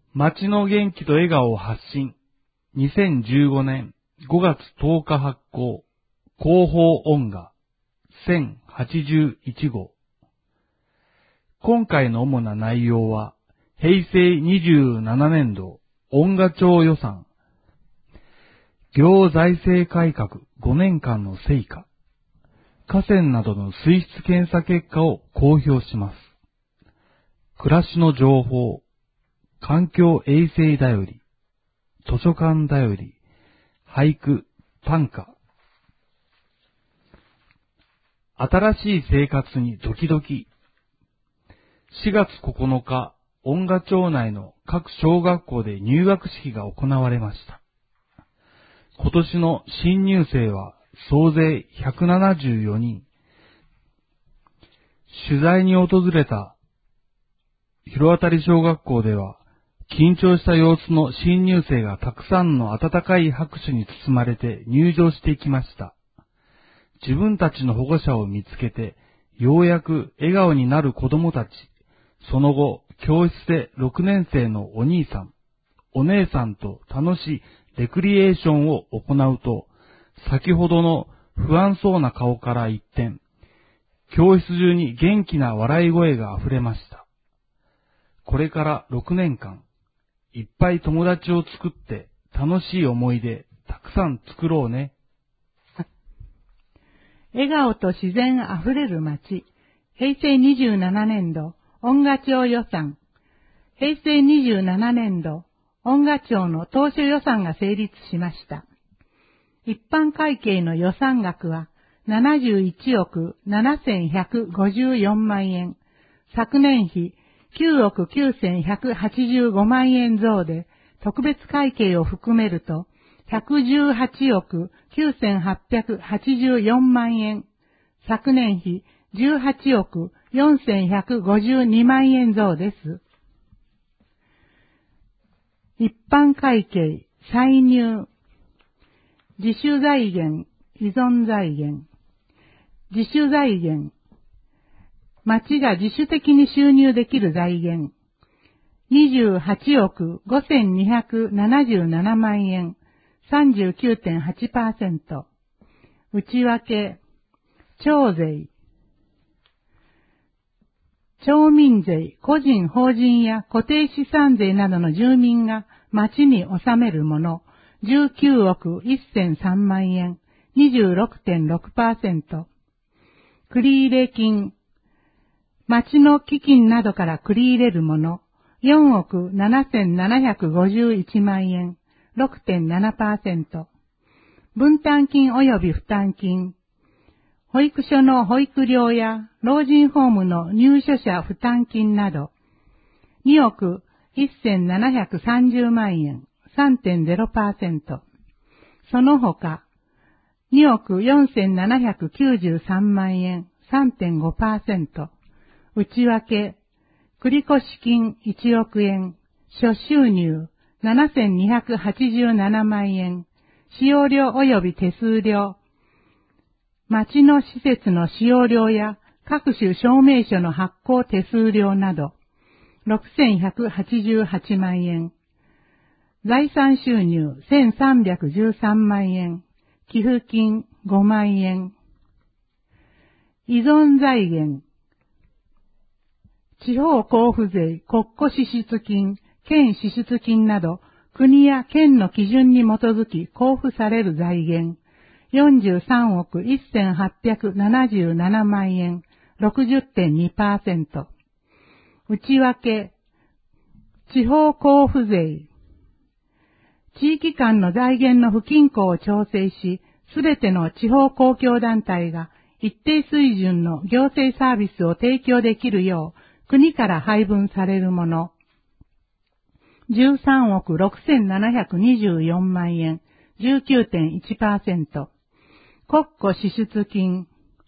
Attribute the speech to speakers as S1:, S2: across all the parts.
S1: 街の元気と笑顔を発信。2015年5月10日発行。広報音画1081号。今回の主な内容は、平成27年度音画庁予算、行財政改革5年間の成果、河川などの水質検査結果を公表します。暮らしの情報、環境衛生だより、図書館だより、俳句、短歌。新しい生活にドキドキ。4月9日、音画庁内の各小学校で入学式が行われました。今年の新入生は総勢174人。取材に訪れた広渡小学校では、緊張した様子の新入生がたくさんの温かい拍手に包まれて入場していきました。自分たちの保護者を見つけて、ようやく笑顔になる子供たち。その後、教室で6年生のお兄さん、お姉さんと楽しいレクリエーションを行うと、先ほどの不安そうな顔から一転、教室中に元気な笑い声があふれました。これから6年間、いっぱい友達を作って楽しい思い出たくさん作ろうね。
S2: 笑顔と自然あふれる街。平成27年度音画庁予算。平成27年度音画庁の当初予算が成立しました。一般会計の予算額は71億7154万円。昨年比9億9185万円増で、特別会計を含めると118億9884万円。昨年比18億4152万円増です。一般会計、歳入。自主財源、依存財源。自主財源。町が自主的に収入できる財源。28億5277万円。39.8%。内訳。町税。町民税、個人、法人や固定資産税などの住民が町に納めるもの。19億1003万円。26.6%。繰入金。町の基金などから繰り入れるもの。4億7751万円。6.7%。分担金及び負担金。保育所の保育料や老人ホームの入所者負担金など。2億1730万円。3.0%。その他、2億4793万円。3.5%。内訳、繰越金1億円。諸収入7287万円。使用料及び手数料。町の施設の使用料や各種証明書の発行手数料など、6188万円。財産収入1313万円。寄付金5万円。依存財源。地方交付税、国庫支出金、県支出金など、国や県の基準に基づき交付される財源。43億1877万円。60.2%。内訳。地方交付税。地域間の財源の不均衡を調整し、すべての地方公共団体が一定水準の行政サービスを提供できるよう、国から配分されるもの。13億6724万円。19.1%。国庫支出金。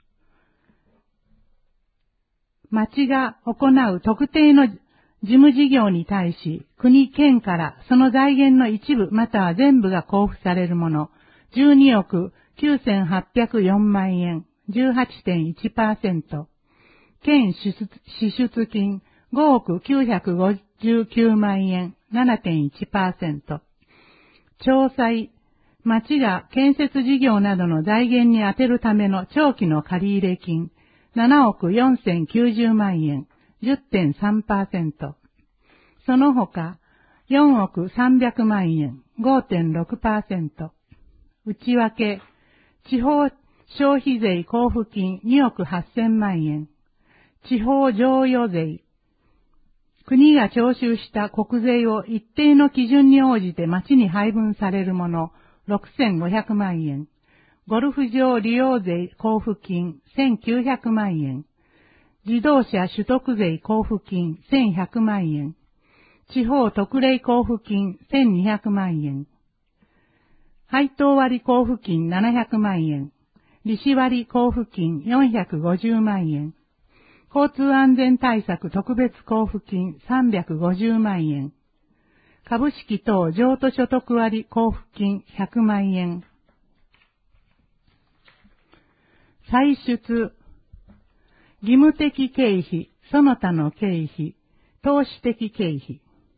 S2: 町が行う特定の事務事業に対し、国、県からその財源の一部または全部が交付されるもの。12億9804万円。18.1%。県支出金5億959万円。 7.1%。長債、町が建設事業などの財源に充てるための長期の借入金、7億4090万円、10.3%。その他、4億300万円、5.6%。内訳、地方消費税交付金2億8000万円。地方譲与税。国が徴収した国税を一定の基準に応じて町に配分されるもの6500万円。ゴルフ場利用税交付金1900万円。自動車取得税交付金1100万円。地方特例交付金1200万円。配当割交付金700万円。利子割交付金450万円。交通安全対策特別交付金350万円。株式等譲渡所得割交付金100万円。歳出、義務的経費、その他の経費、投資的経費。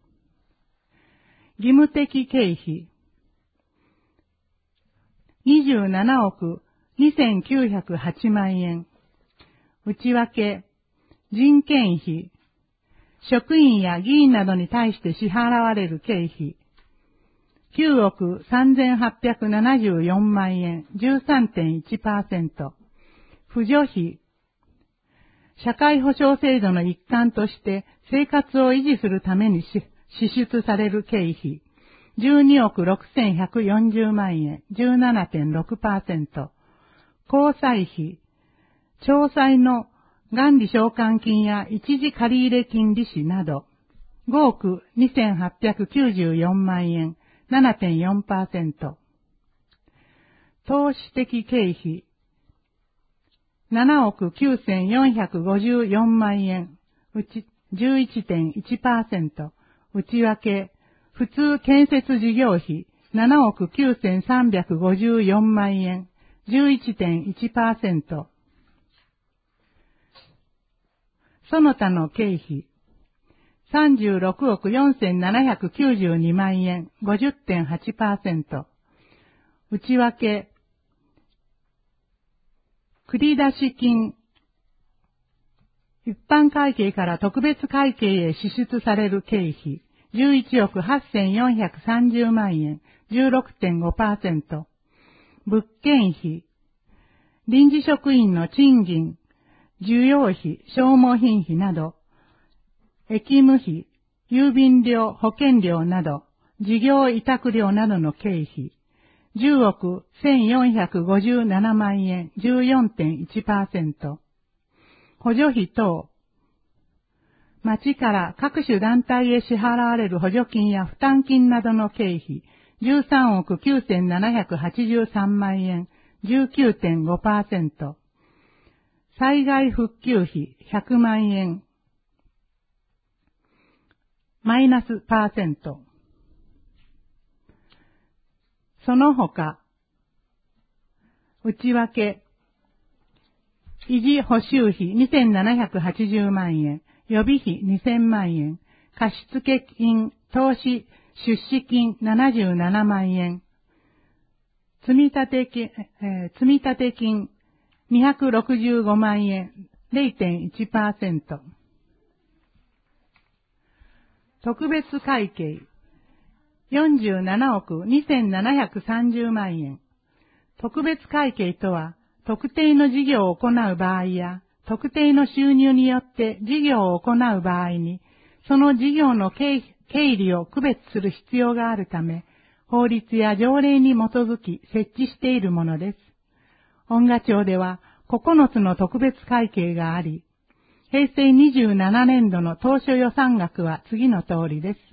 S2: 義務的経費、27億2908万円。内訳、人件費、職員や議員などに対して支払われる経費、9億3874万円、13.1%。扶助費、社会保障制度の一環として生活を維持するために支出される経費、12億6140万円、17.6%。交際費、町債の元利償還金や一時借入金利子など、5億2894万円、7.4%。投資的経費、7億9454万円、11.1%。内訳、普通建設事業費、7億9354万円、11.1%。その他の経費、36億4792万円、50.8%。内訳、繰出金、一般会計から特別会計へ支出される経費、11億8430万円、16.5%。物件費、臨時職員の賃金、需要費、消耗品費など、役務費、郵便料、保険料など、事業委託料などの経費、10億1457万円、14.1%。補助費等、町から各種団体へ支払われる補助金や負担金などの経費、13億9783万円、19.5%。災害復旧費100万円、マイナス%。その他、内訳、維持補修費2780万円、予備費2000万円、貸付金、投資、出資金77万円、積立金265万円、0.1%。特別会計、47億2730万円。特別会計とは、特定の事業を行う場合や、特定の収入によって事業を行う場合に、その事業の経理を区別する必要があるため、法律や条例に基づき設置しているものです。恩賀町では9つの特別会計があり、平成27年度の当初予算額は次の通りです。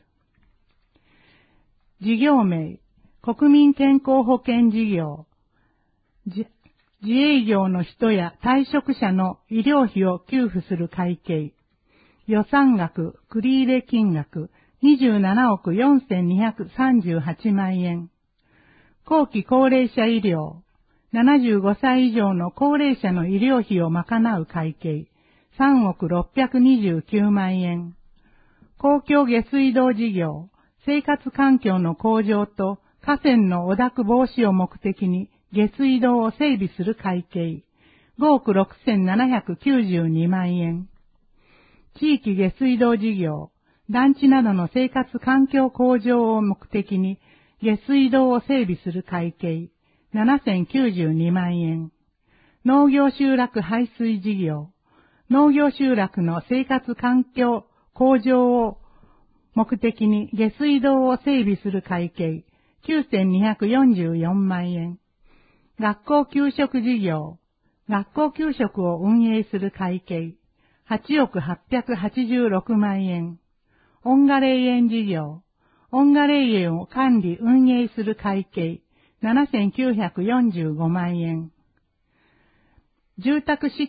S2: 事業名、国民健康保険事業。自営業の人や退職者の医療費を給付する会計。予算額、繰入金額、27億4238万円。後期高齢者医療。75歳以上の高齢者の医療費を賄う会計。3億629万円。公共下水道事業。 生活環境の向上と河川の汚濁防止を目的に下水道を整備する会計5億6792万円。地域下水道事業、団地などの生活環境向上を目的に下水道を整備する会計7092万円。農業集落排水事業、農業集落の生活環境向上を目的に下水道を整備する会計9244万円。学校給食事業、学校給食を運営する会計8億886万円。恩賀霊園事業、恩賀霊園を管理運営する会計7945万円。住宅新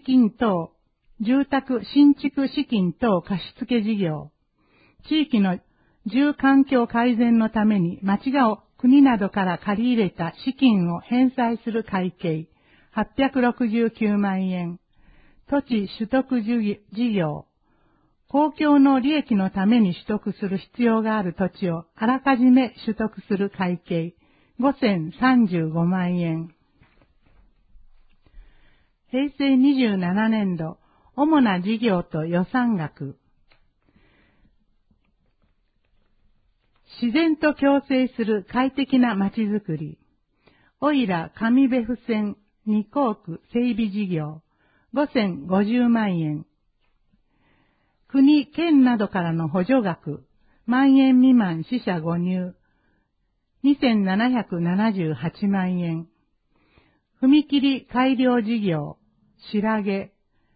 S2: 築資金等貸付事業、地域の住環境改善のために町が国などから借り入れた資金を返済する会計869万円。土地取得事業、公共の利益のために取得する必要がある土地をあらかじめ取得する会計5035万円。平成27年度、主な事業と予算額。自然と共生する快適なまちづくり。おいら上部付線2校区整備事業5050万円。国、県などからの補助額、万円未満死者誤入2778万円。踏切改良事業、白毛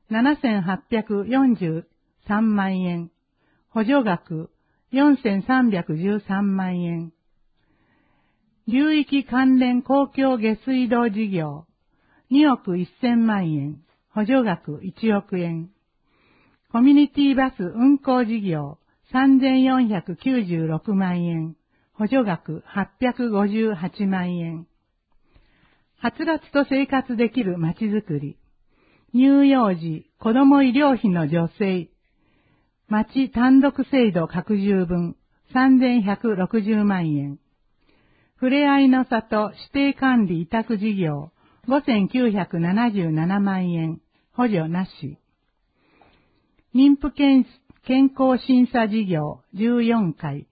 S2: 7843万円。補助額4313万円。流域関連公共下水道事業2億1000万円。補助額1億円。コミュニティバス運行事業3496万円。補助額858万円。はつらつと生活できるまちづくり。乳幼児、子ども医療費の助成。町単独制度拡充分3160万円。ふれあいの里指定管理委託事業5977万円。補助なし。妊婦健康審査事業14回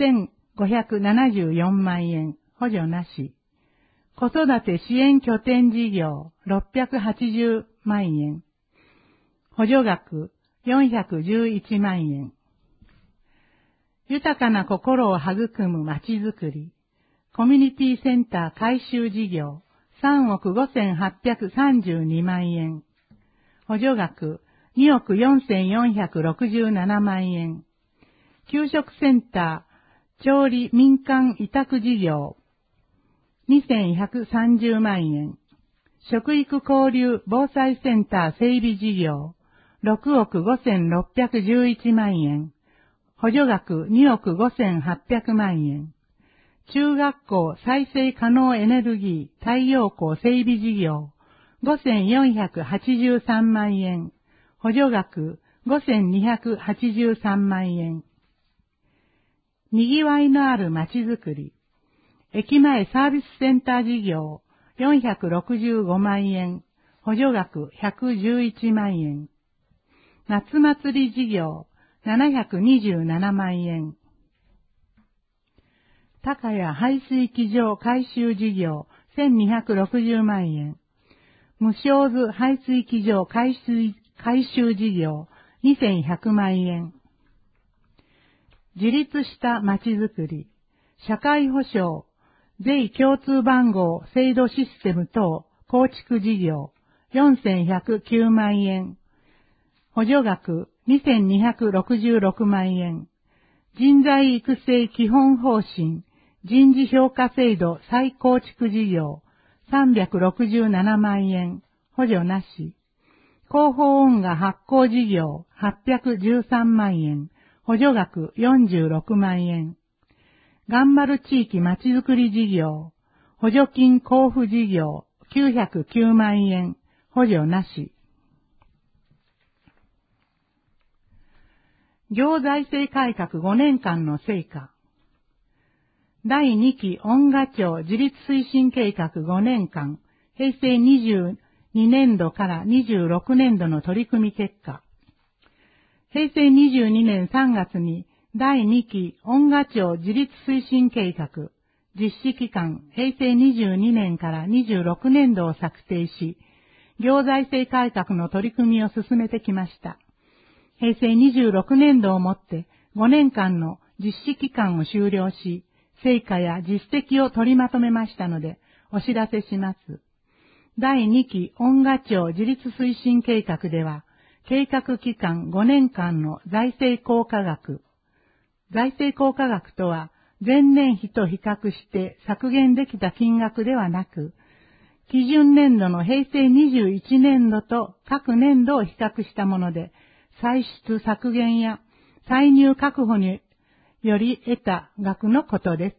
S2: 1574万円。補助なし。子育て支援拠点事業680万円。補助額411万円。豊かな心を育むまちづくり。コミュニティセンター改修事業3億5832万円。補助額2億4467万円。給食センター調理民間委託事業2130万円。食育交流防災センター整備事業6億5611万円。補助額2億5800万円。中学校再生可能エネルギー太陽光整備事業5483万円。補助額5283万円。にぎわいのあるまちづくり。駅前サービスセンター事業465万円。補助額111万円。夏祭り事業727万円。高谷排水機場改修事業1260万円。無償図排水機場改修事業2100万円。自立したまちづくり、社会保障、税共通番号制度システム等構築事業4109万円。補助額2266万円。人材育成基本方針、人事評価制度再構築事業367万円。補助なし。広報音画発行事業813万円。補助額46万円。頑張る地域まちづくり事業、補助金交付事業909万円。補助なし。行財政改革5年間の成果。 第2期音楽庁自立推進計画5年間、平成22年度から26年度の取り組み結果。平成22年3月に第2期音楽庁自立推進計画、実施期間平成22年から26年度を策定し、行財政改革の取り組みを進めてきました。平成26年度をもって5年間の実施期間を終了し、成果や実績を取りまとめましたので、お知らせします。第2期音楽庁自立推進計画では、計画期間5年間の財政効果額。財政効果額とは、前年比と比較して削減できた金額ではなく、基準年度の平成21年度と各年度を比較したもので、歳出削減や歳入確保により得た額のことです。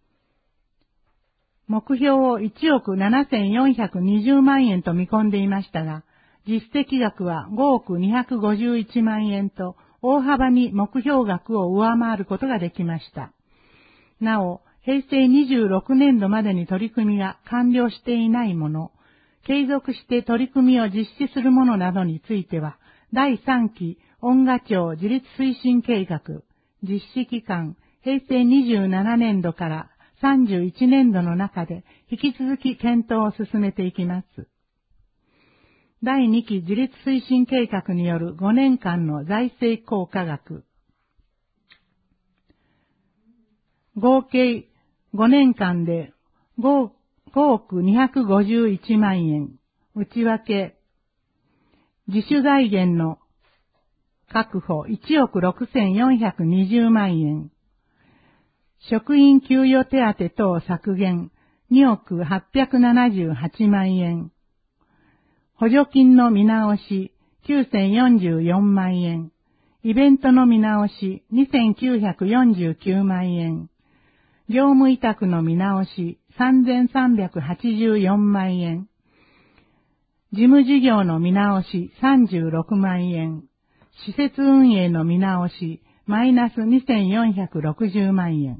S2: 目標を1億7420万円と見込んでいましたが、実績額は5億251万円と大幅に目標額を上回ることができました。なお、平成26年度までに取り組みが完了していないもの、継続して取り組みを実施するものなどについては、第3期音楽庁自立推進計画、実施期間、平成27年度から31年度の中で引き続き検討を進めていきます。第2期自立推進計画による5年間の財政効果額。合計5年間で5億251万円。内訳、自主財源の確保1億6420万円。職員給与手当等削減2億878万円。補助金の見直し9044万円。イベントの見直し2949万円。業務委託の見直し3384万円。事務事業の見直し36万円。施設運営の見直しマイナス2460万円。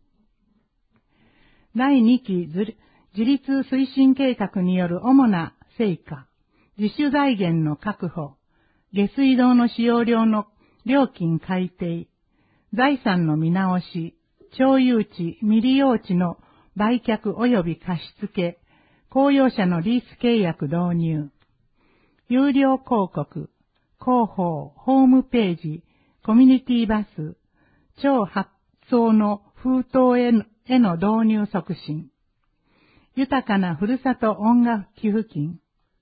S2: 第2期自立推進計画による主な成果。自主財源の確保。下水道の使用量の料金改定。財産の見直し。町有地、未利用地の売却及び貸付。公用車のリース契約導入。有料広告。広報、ホームページ、コミュニティバス。超発送の封筒への導入促進。豊かなふるさと音楽寄付金。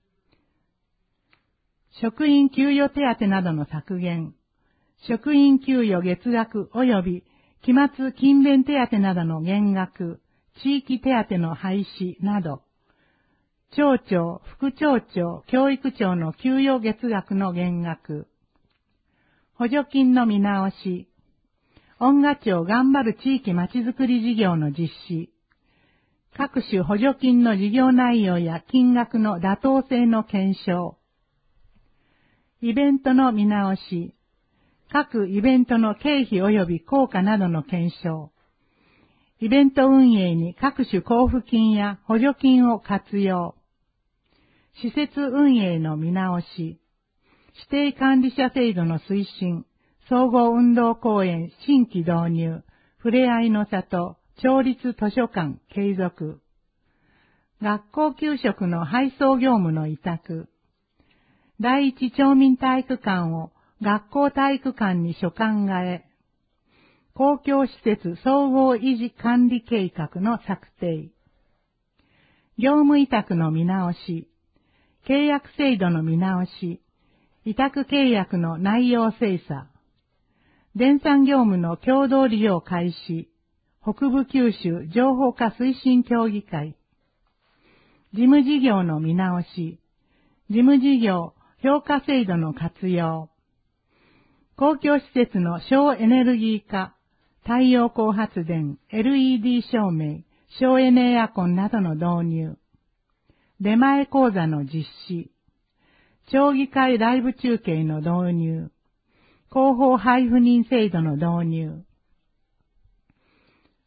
S2: 職員給与手当などの削減。職員給与月額及び期末勤勉手当などの減額。地域手当の廃止など。町長、副町長、教育長の給与月額の減額。補助金の見直し。音楽庁頑張る地域まちづくり事業の実施。各種補助金の事業内容や金額の妥当性の検証。イベントの見直し。各イベントの経費及び効果などの検証。イベント運営に各種交付金や補助金を活用。施設運営の見直し。指定管理者制度の推進。総合運動公園新規導入。ふれあいの里。町立図書館継続。学校給食の配送業務の委託。第一町民体育館を学校体育館に所管替え。公共施設総合維持管理計画の策定。業務委託の見直し。契約制度の見直し。委託契約の内容精査。電産業務の共同利用開始。北部九州情報化推進協議会。事務事業の見直し。事務事業評価制度の活用。公共施設の省エネルギー化。太陽光発電、LED 照明、省エネエアコンなどの導入。出前講座の実施。町議会ライブ中継の導入。広報配布人制度の導入。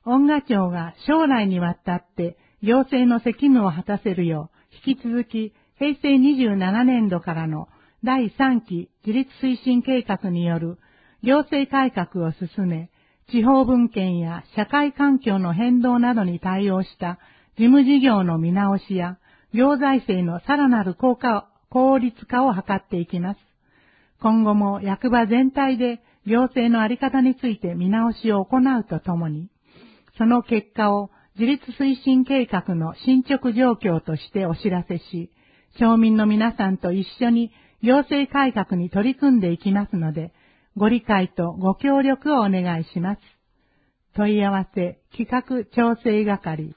S2: 恩賀町が将来にわたって行政の責務を果たせるよう、引き続き平成27年度からの第3期自立推進計画による行政改革を進め、地方分権や社会環境の変動などに対応した事務事業の見直しや行財政のさらなる効率化を図っていきます。今後も役場全体で行政のあり方について見直しを行うとともに、その結果を自立推進計画の進捗状況としてお知らせし、町民の皆さんと一緒に行政改革に取り組んでいきますので、ご理解とご協力をお願いします。問い合わせ企画調整係。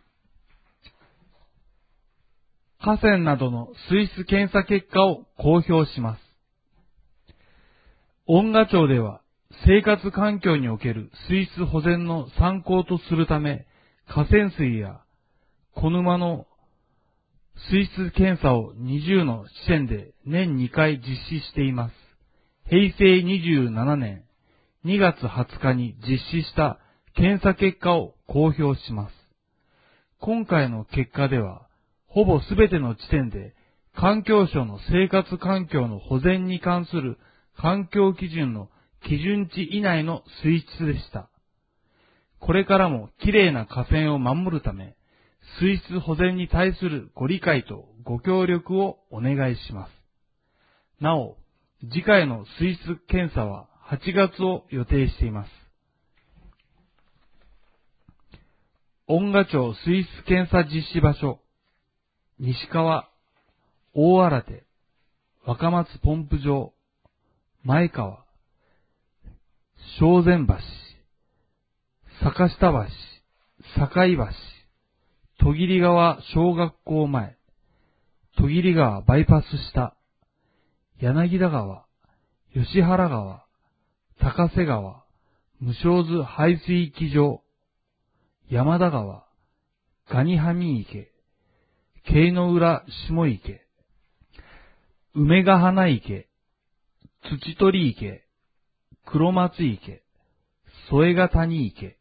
S1: 河川などの水質検査結果を公表します。恩賀町では生活環境における水質保全の参考とするため、河川水や小沼の水質検査を20の地点で年2回実施しています。平成27年2月20日に実施した検査結果を公表します。今回の結果では、ほぼすべての地点で環境省の生活環境の保全に関する環境基準の基準値以内の水質でした。これからもきれいな河川を守るため、水質保全に対するご理解とご協力をお願いします。なお、次回の水質検査は8月を予定しています。恩賀町水質検査実施場所、西川、大新手、若松ポンプ場、前川、正前橋、坂下橋、境橋、戸切川小学校前、戸切川バイパス下、柳田川、吉原川、高瀬川、無償図排水機場、山田川、ガニハミ池、京の浦下池、梅ヶ花池、土取池、黒松池、添ヶ谷池。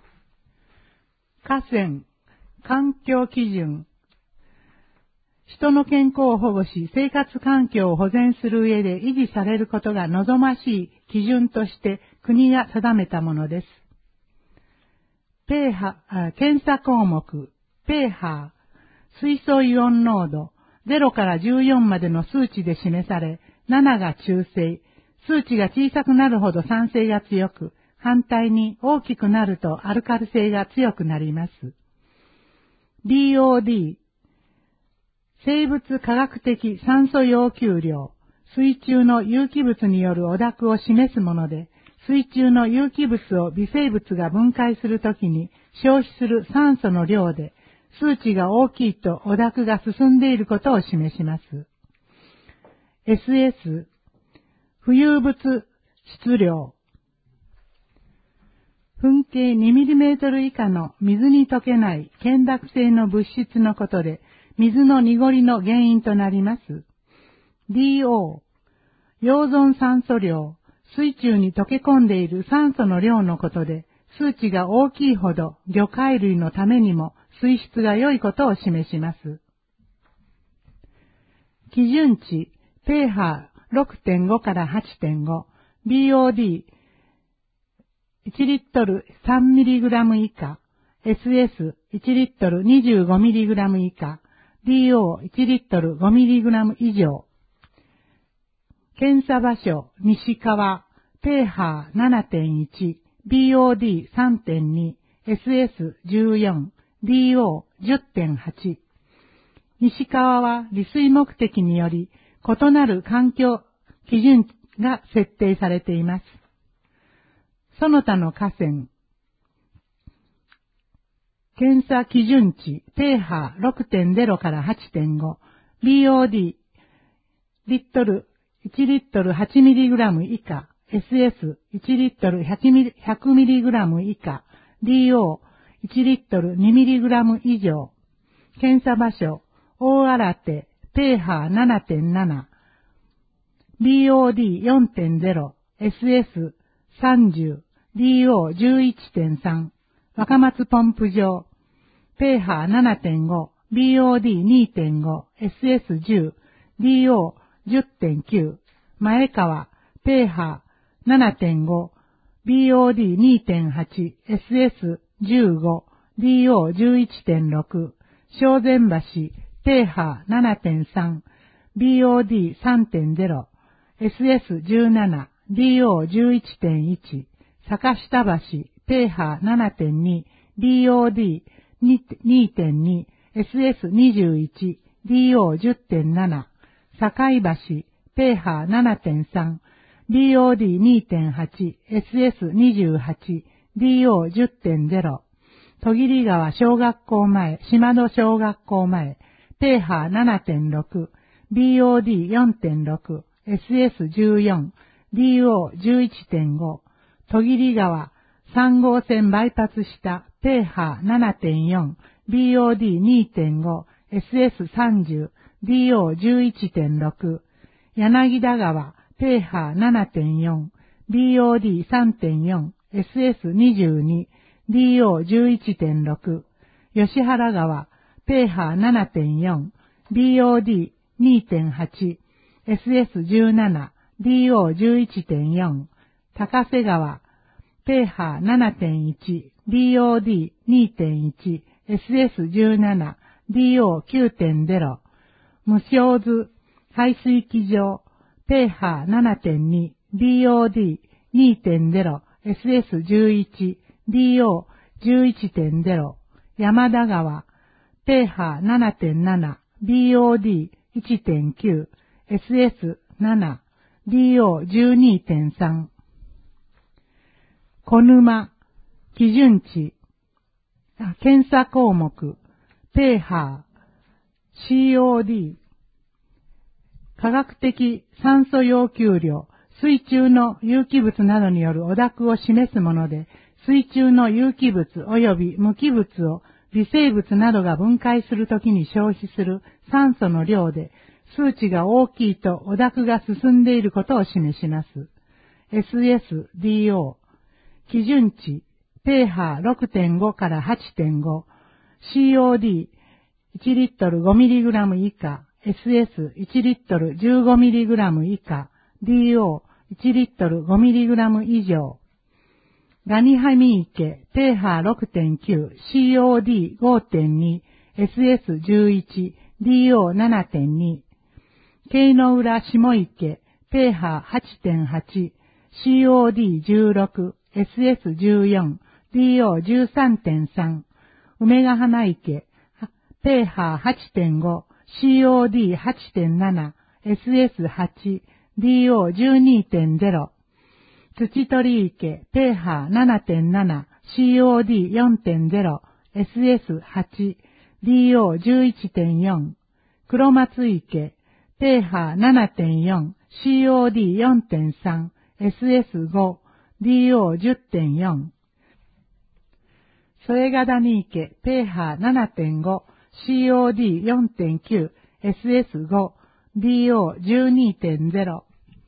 S2: 河川、環境基準。人の健康を保護し、生活環境を保全する上で維持されることが望ましい基準として国が定めたものです。検査項目、pH、水素イオン濃度、0から14までの数値で示され、7が中性、数値が小さくなるほど酸性が強く、反対に大きくなるとアルカリ性が強くなります。DOD、生物化学的酸素要求量、水中の有機物による汚濁を示すもので、水中の有機物を微生物が分解するときに消費する酸素の量で、数値が大きいと汚濁が進んでいることを示します。SS、浮遊物質量、噴径 2mm 以下の水に溶けない懸濁性の物質のことで、水の濁りの原因となります。DO、溶存酸素量、水中に溶け込んでいる酸素の量のことで、数値が大きいほど魚介類のためにも水質が良いことを示します。基準値、pH6.5 から 8.5、BOD、1リットル 3mg 以下、SS1 リットル 25mg 以下、DO1 リットル 5mg 以上。検査場所、西川、pH7.1、BOD3.2、SS14、DO10.8。西川は利水目的により異なる環境基準が設定されています。その他の河川、検査基準値 pH6.0 から 8.5、BOD 1リットル 8mg 以下、SS1 リットル 100mg 以下、DO1 リットル 2mg 以上。検査場所、大新手、pH7.7、BOD4.0、SS30、DO11.3、 若松ポンプ場、ペーハー 7.5、BOD 2.5、SS10、DO 10.9、前川、ペーハー 7.5、BOD 2.8、SS15、DO 11.6、正前橋、ペーハー 7.3、BOD 3.0、SS17、DO 11.1、坂下橋、ペーハー 7.2、BOD 2.2、SS21、DO 10.7、境橋、ペーハー 7.3、BOD 2.8、SS28、DO 10.0、戸切川小学校前、島戸小学校前、ペーハー 7.6、BOD 4.6、SS14、DO 11.5、戸切川3号線バイパス下、ペーハー 7.4、BOD 2.5、SS30、DO 11.6、柳田川、ペーハー 7.4、BOD 3.4、SS22、DO 11.6、吉原川、ペーハー 7.4、BOD 2.8、SS17、DO 11.4、高瀬川、ペーハー 7.1、BOD 2.1、SS17、DO 9.0、無償図、排水機場、ペーハー 7.2、BOD 2.0、SS11、DO 11.0、山田川、ペーハー 7.7、BOD 1.9、SS7、DO 12.3、小沼、基準値、検査項目、ペーハー、COD、科学的酸素要求量、水中の有機物などによる汚濁を示すもので、水中の有機物及び無機物を微生物などが分解するときに消費する酸素の量で、数値が大きいと汚濁が進んでいることを示します。SSDO、基準値、ペーハー 6.5 から 8.5、COD、1リットル 5mg 以下、SS1 リットル 15mg 以下、DO1 リットル 5mg 以上。ガニハミ池、ペーハー 6.9、COD5.2、SS11、DO7.2。京の浦下池、ペーハー 8.8、COD16、SS14、DO13.3。梅ヶ花池、ペーハー 8.5、COD8.7、SS8、DO12.0。土鳥池、ペーハー 7.7、COD4.0、SS8、DO11.4。黒松池、ペーハー 7.4、COD4.3、SS5、DO10.4。添ヶ谷池、ペーハー 7.5、COD4.9、SS5、DO12.0。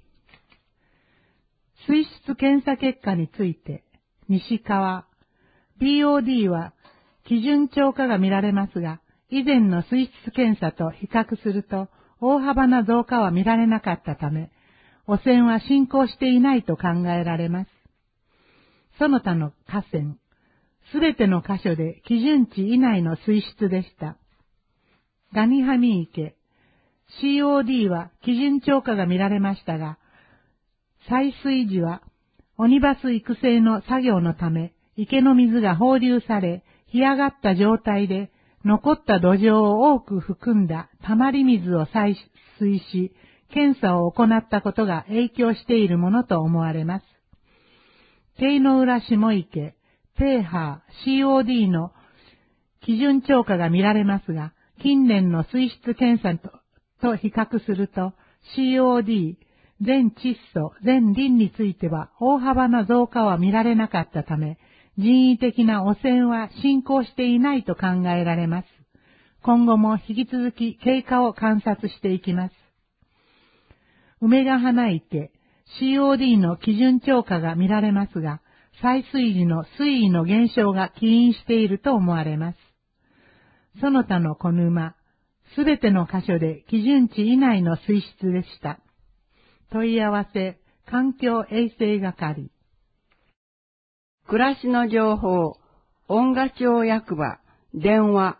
S2: 水質検査結果について、西川、BOD は基準超過が見られますが、以前の水質検査と比較すると大幅な増加は見られなかったため、汚染は進行していないと考えられます。その他の河川、すべての箇所で基準値以内の水質でした。ガニハミ池、COD は基準超過が見られましたが、採水時はオニバス育成の作業のため、池の水が放流され、干上がった状態で残った土壌を多く含んだたまり水を採水し、検査を行ったことが影響しているものと思われます。京の浦下池、ペーハー、COD の基準超過が見られますが、近年の水質検査と比較すると、COD、全窒素、全リンについては大幅な増加は見られなかったため、人為的な汚染は進行していないと考えられます。今後も引き続き経過を観察していきます。梅ヶ花池、COD の基準超過が見られますが、 採水時の水位の減少が起因していると思われます。その他の小沼、すべての箇所で基準値以内の水質でした。問い合わせ、環境衛生係。
S3: 暮らしの情報、恩賀町役場、電話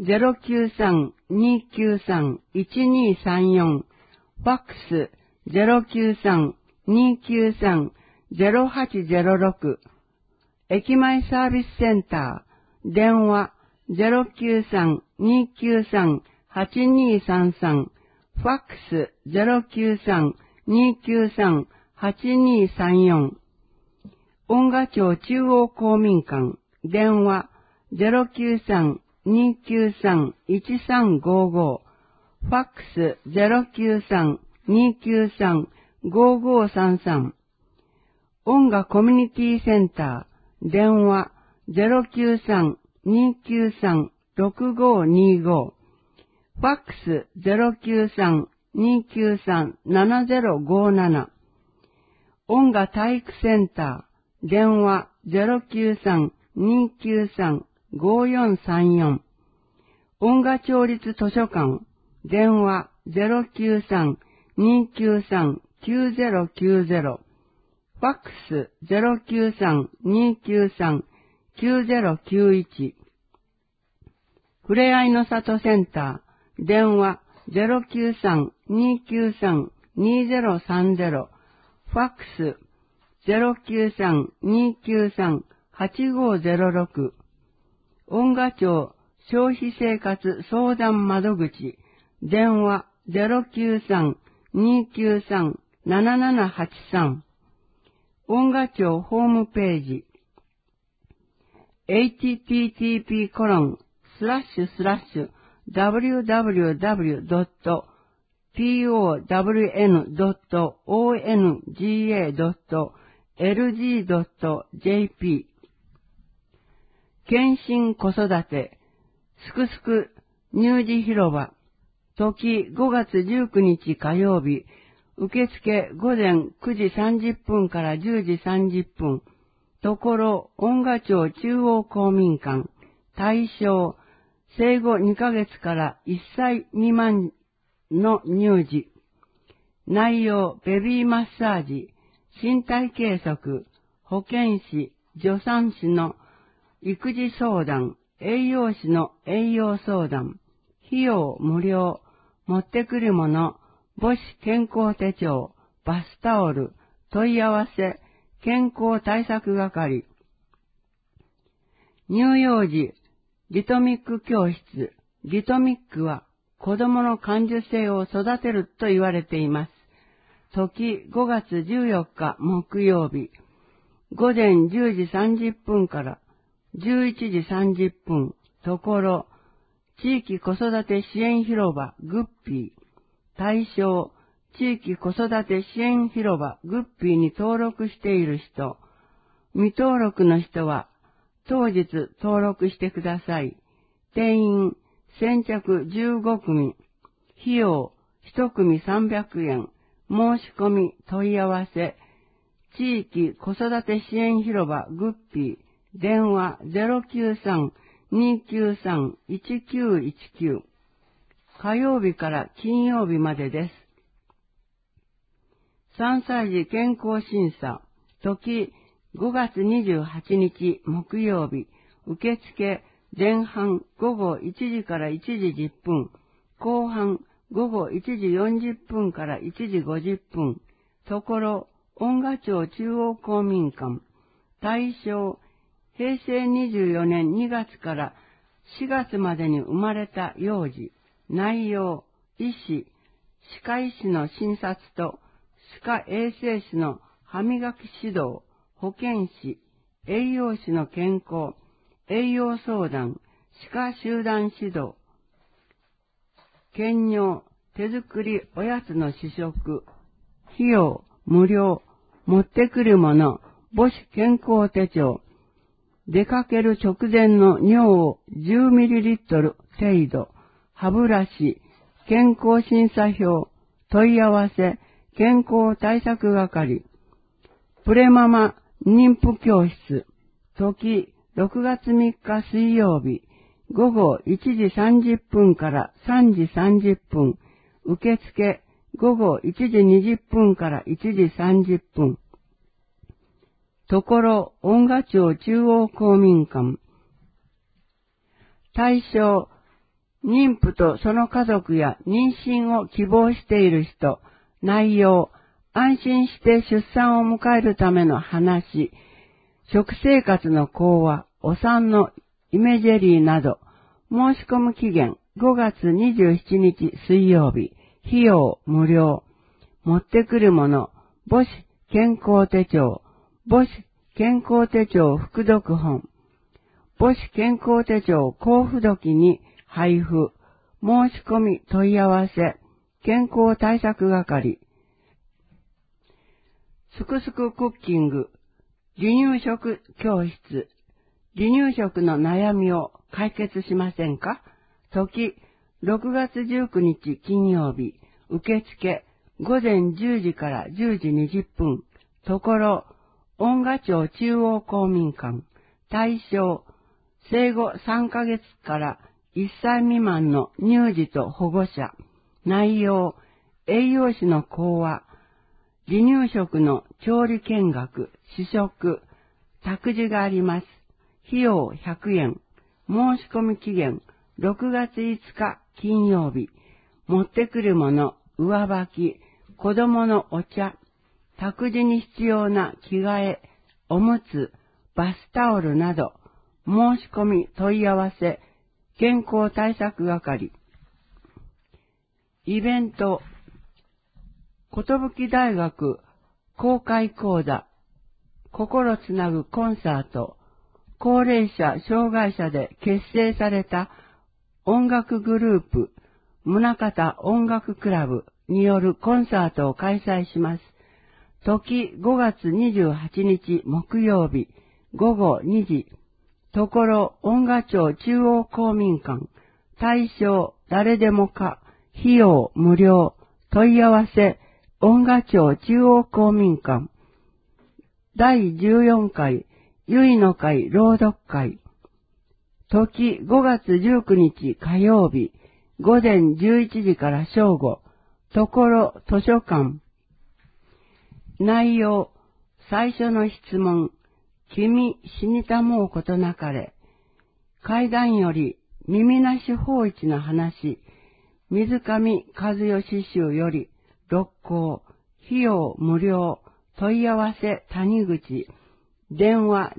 S3: 093-293-1234、ファックス 093-293-0806、駅前サービスセンター、電話 093-293-8233、ファックス 093-293-8234、恩賀町中央公民館、電話 093-293-1355、ファックス 093-293-5533、恩賀コミュニティセンター、電話 093-293-6525、ファックス 093-293-7057、恩賀体育センター、電話 093-293-5434、恩賀町立図書館、電話 093-293-9090、ファックス 093-293-9091、ふれあいの里センター、電話 093-293-2030、ファックス 093-293-8506、恩賀町消費生活相談窓口、電話 093-293-7783、恩賀町ホームページ、http://www.townga.lg.jp 検診子育てすくすく乳児広場時5月19日火曜日受付午前9時30分から10時30分ところ恩賀町中央公民館対象生後2ヶ月から1歳未満の乳児内容ベビーマッサージ身体計測保健師助産師の育児相談栄養士の栄養相談費用無料持ってくるもの母子健康手帳バスタオル問い合わせ健康対策係乳幼児リトミック教室リトミックは子供の感受性を育てると言われています。時5月14日木曜日午前10時30分から11時30分ところ地域子育て支援広場グッピー対象地域子育て支援広場グッピーに登録している人未登録の人は当日登録してください。定員先着15組費用1組300円申し込み問い合わせ地域子育て支援広場グッピー電話 093-293-1919 火曜日から金曜日までです。3歳児健康審査時5月28日木曜日受付前半午後1時から1時10分後半午後1時40分から1時50分ところ恩賀町中央公民館対象平成24年2月から4月までに生まれた幼児内容医師歯科医師の診察と歯科衛生士の歯磨き指導保健師栄養士の健康栄養相談歯科集団指導兼用手作りおやつの試食費用無料持ってくるもの母子健康手帳出かける直前の尿を 10ml 程度歯ブラシ健康審査表問い合わせ健康対策係プレママ妊婦教室、時6月3日水曜日、午後1時30分から3時30分、受付午後1時20分から1時30分。ところ、恩賀町中央公民館。対象、妊婦とその家族や妊娠を希望している人。内容、安心して出産を迎えるための話、食生活の講話、お産のイメジェリーなど、申し込む期限5月27日水曜日、費用無料。持ってくるもの、母子健康手帳、母子健康手帳副読本、母子健康手帳交付時に配布、申し込み問い合わせ、健康対策係。すくすくクッキング、離乳食教室、離乳食の悩みを解決しませんか？時、6月19日金曜日、受付、午前10時から10時20分、ところ、恩賀町中央公民館、対象、生後3ヶ月から1歳未満の乳児と保護者、内容、栄養士の講話、離乳食の調理見学、試食、託児があります。費用100円。申し込み期限6月5日金曜日。持ってくるもの、上履き、子供のお茶、託児に必要な着替え、おむつ、バスタオルなど、申し込み問い合わせ、健康対策係。イベント、寿大学公開講座、心つなぐコンサート、高齢者、障害者で結成された音楽グループ、宗像音楽クラブによるコンサートを開催します。時5月28日木曜日、午後2時、ところ恩賀町中央公民館、対象誰でもか、費用無料、問い合わせ、恩賀町中央公民館、第14回、ゆいの会朗読会、時5月19日火曜日、午前11時から正午、ところ図書館。内容、最初の質問、君死にたもうことなかれ。階段より耳なし法一の話、水上和義集より六項、費用無料、問い合わせ谷口、電話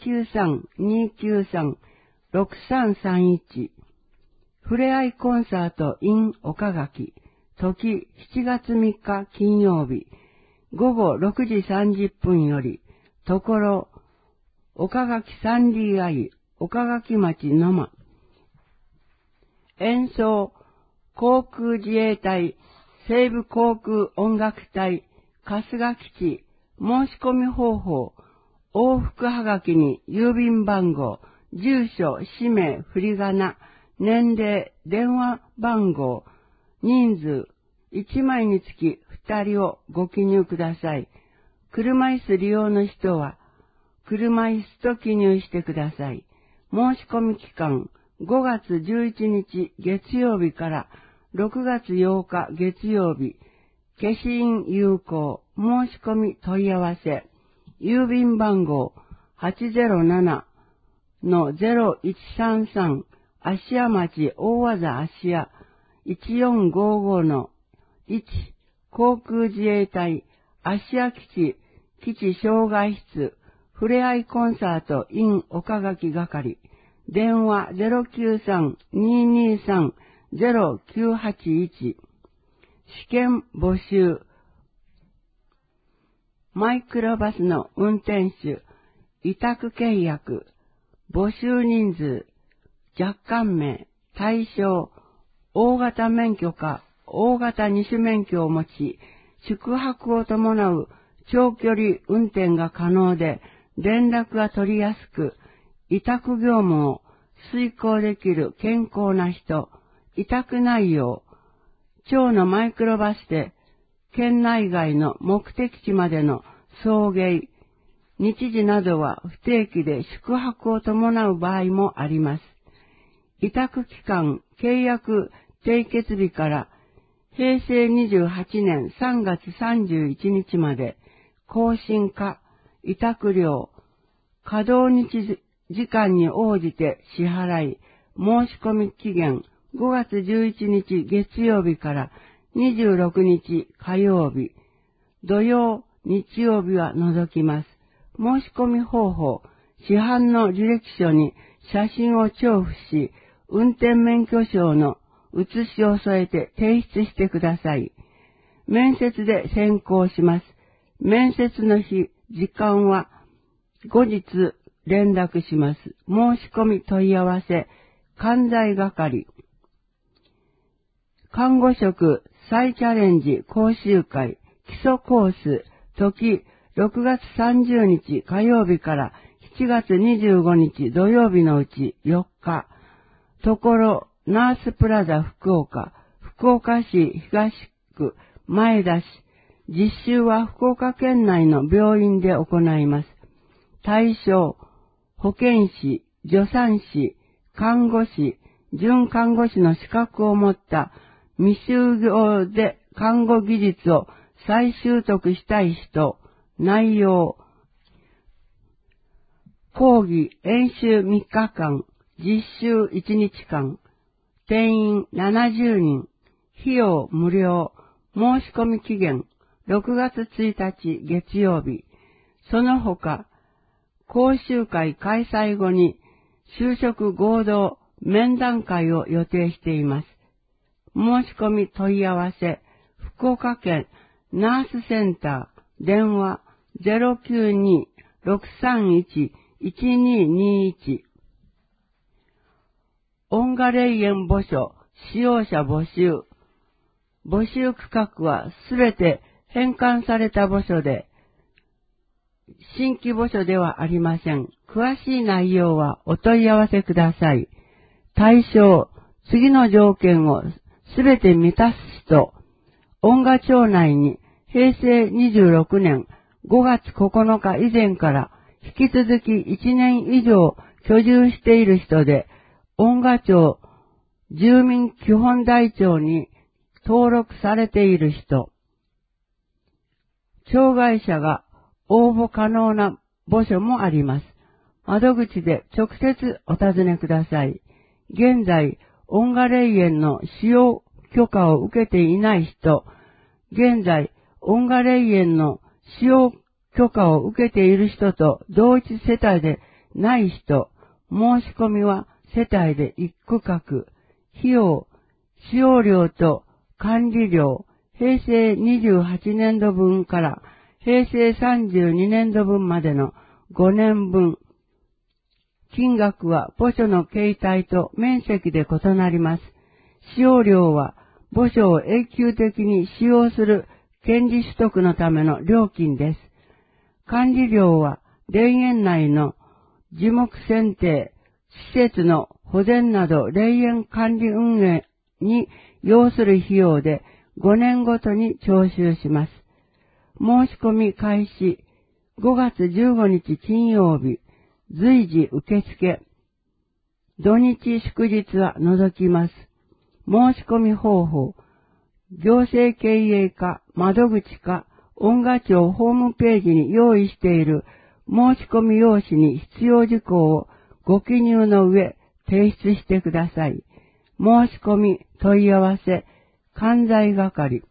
S3: 093-293-6331、ふれあいコンサート in 岡垣、時7月3日金曜日、午後6時30分より、ところ、岡垣 3DI、岡垣町の間。演奏、航空自衛隊、西部航空音楽隊、春日基地、申し込み方法、往復はがきに郵便番号、住所、氏名、振り仮名、年齢、電話番号、人数、1枚につき2人をご記入ください。車椅子利用の人は、車椅子と記入してください。申し込み期間、5月11日月曜日から6月8日月曜日、消印有効、申し込み問い合わせ、郵便番号 807-0133 芦屋町大和田芦屋 1455-1 航空自衛隊芦屋基地基地障害室ふれあいコンサート in 岡垣係電話 093-223-0981 試験募集マイクロバスの運転手委託契約募集人数若干名対象大型免許か大型二種免許を持ち宿泊を伴う長距離運転が可能で連絡が取りやすく委託業務を遂行できる健康な人委託内容町のマイクロバスで県内外の目的地までの送迎日時などは不定期で宿泊を伴う場合もあります。委託期間、契約締結日から平成28年3月31日まで、更新か、委託料、稼働日時間に応じて支払い、申し込み期限5月11日月曜日から26日火曜日、土曜、日曜日は除きます。申し込み方法、市販の履歴書に写真を調布し、運転免許証の写しを添えて提出してください。面接で選考します。面接の日、時間は後日連絡します。申し込み問い合わせ、関西係。看護職再チャレンジ講習会基礎コース時6月30日火曜日から7月25日土曜日のうち4日、ところナースプラザ福岡、福岡市東区前田市、実習は福岡県内の病院で行います。対象、保健師、助産師、看護師、准看護師の資格を持った未就業で看護技術を再習得したい人、内容、講義、演習3日間、実習1日間、定員70人、費用無料、申し込み期限6月1日月曜日、その他、講習会開催後に就職合同面談会を予定しています。申し込み問い合わせ、福岡県ナースセンター、電話 092-631-1221。恩賀霊園墓所使用者募集。募集区画はすべて返還された墓所で、新規墓所ではありません。詳しい内容はお問い合わせください。対象、次の条件をすべて満たす人、恩賀町内に平成26年5月9日以前から引き続き1年以上居住している人で、恩賀町住民基本台帳に登録されている人、障害者が応募可能な墓所もあります。窓口で直接お尋ねください。現在、恩賀霊園の使用許可を受けていない人、現在、恩賀霊園の使用許可を受けている人と同一世帯でない人、申し込みは世帯で1区画、費用、使用料と管理料、平成28年度分から平成32年度分までの5年分、金額は墓所の形態と面積で異なります。使用料は墓所を永久的に使用する権利取得のための料金です。管理料は霊園内の樹木選定、施設の保全など霊園管理運営に要する費用で5年ごとに徴収します。申し込み開始5月15日金曜日、随時受付。土日祝日は除きます。申し込み方法、行政経営課、窓口課、恩賀町ホームページに用意している申し込み用紙に必要事項をご記入の上、提出してください。申し込み、問い合わせ、関西係。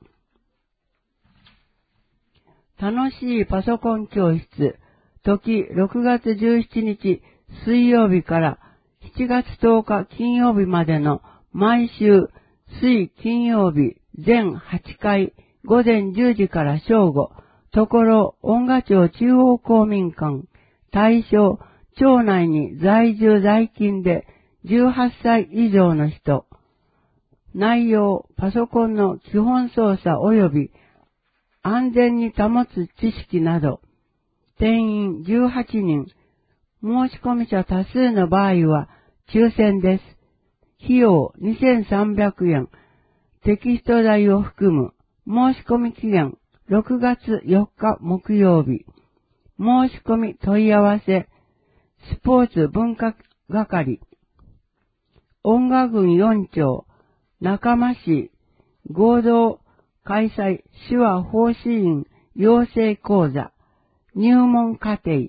S3: 楽しいパソコン教室、時6月17日水曜日から7月10日金曜日までの毎週水金曜日全8回午前10時から正午、ところ恩賀町中央公民館、対象、町内に在住在勤で18歳以上の人。内容、パソコンの基本操作及び安全に保つ知識など。定員18人。申し込み者多数の場合は抽選です。費用2300円。テキスト代を含む。申し込み期限6月4日木曜日。 申し込み問い合わせ、スポーツ文化係、音楽郡4町、中間市、合同開催手話奉仕員養成講座、入門課程、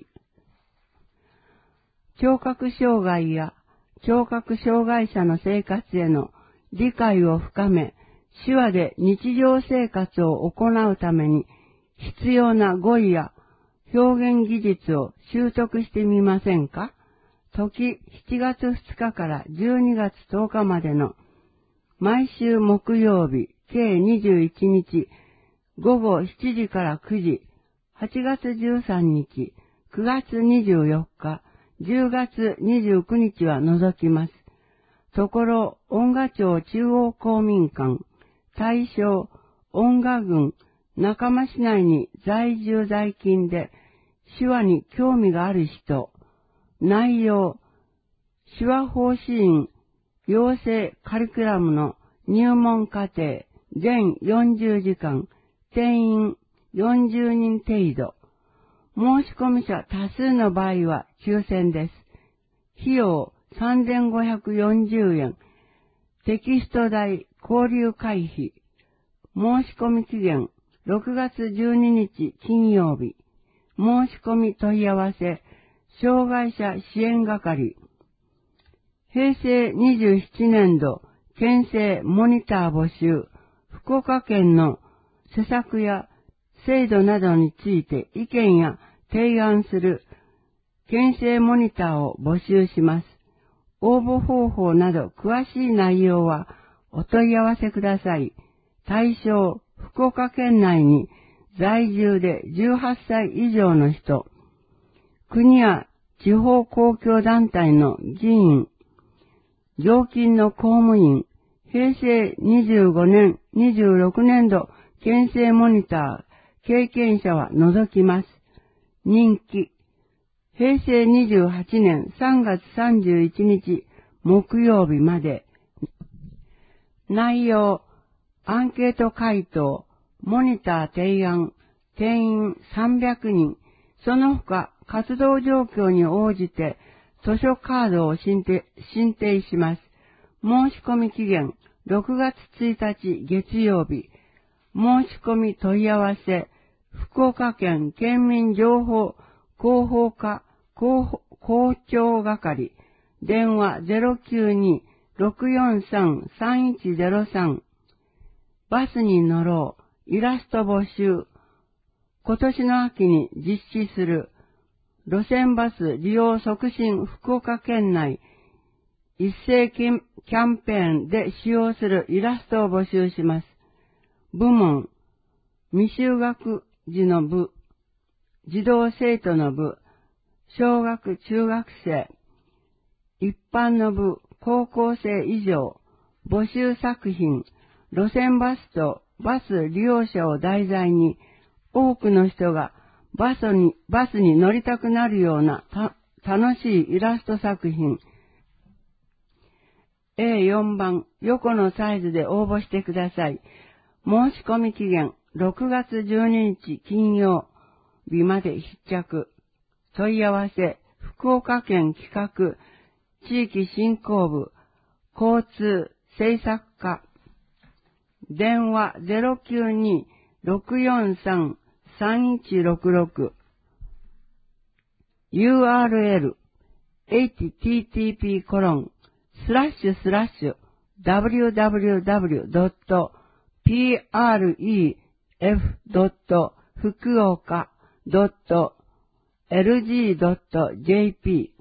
S3: 聴覚障害や聴覚障害者の生活への理解を深め、手話で日常生活を行うために必要な語彙や表現技術を習得してみませんか？時7月2日から12月10日までの毎週木曜日計21日午後7時から9時、8月13日、9月24日、10月29日は除きます。ところ、音楽町中央公民館、大正、音楽郡、中間市内に在住在勤で、手話に興味がある人、内容、手話奉仕員、養成カリキュラムの入門課程、全40時間、定員40人程度。申し込み者多数の場合は抽選です。費用3540円。テキスト代、交流会費。申し込み期限6月12日金曜日。申し込み問い合わせ、障害者支援係。平成27年度、県政モニター募集。福岡県の施策や制度などについて意見や提案する県政モニターを募集します。応募方法など詳しい内容はお問い合わせください。対象、福岡県内に在住で18歳以上の人、国や地方公共団体の議員、常勤の公務員、平成25年、26年度県政モニター経験者は除きます。任期、平成28年3月31日木曜日まで。内容、アンケート回答、モニター提案、定員300人、その他活動状況に応じて図書カードを申請します。申し込み期限6月1日月曜日。申し込み問い合わせ、福岡県県民情報広報課校長係、電話 092-643-3103。バスに乗ろう、イラスト募集。今年の秋に実施する路線バス利用促進福岡県内一斉キャンペーンで使用するイラストを募集します。部門、未就学児の部、児童生徒の部、小学中学生、一般の部、高校生以上、募集作品、路線バスとバス利用者を題材に、多くの人がバスに乗りたくなるような楽しいイラスト作品、A4 番、横のサイズで応募してください。申し込み期限、6月12日金曜日まで必着。問い合わせ、福岡県企画、地域振興部、交通政策課。電話 092-643-3166。URL、http://www.pref.fukuoka.lg.jp。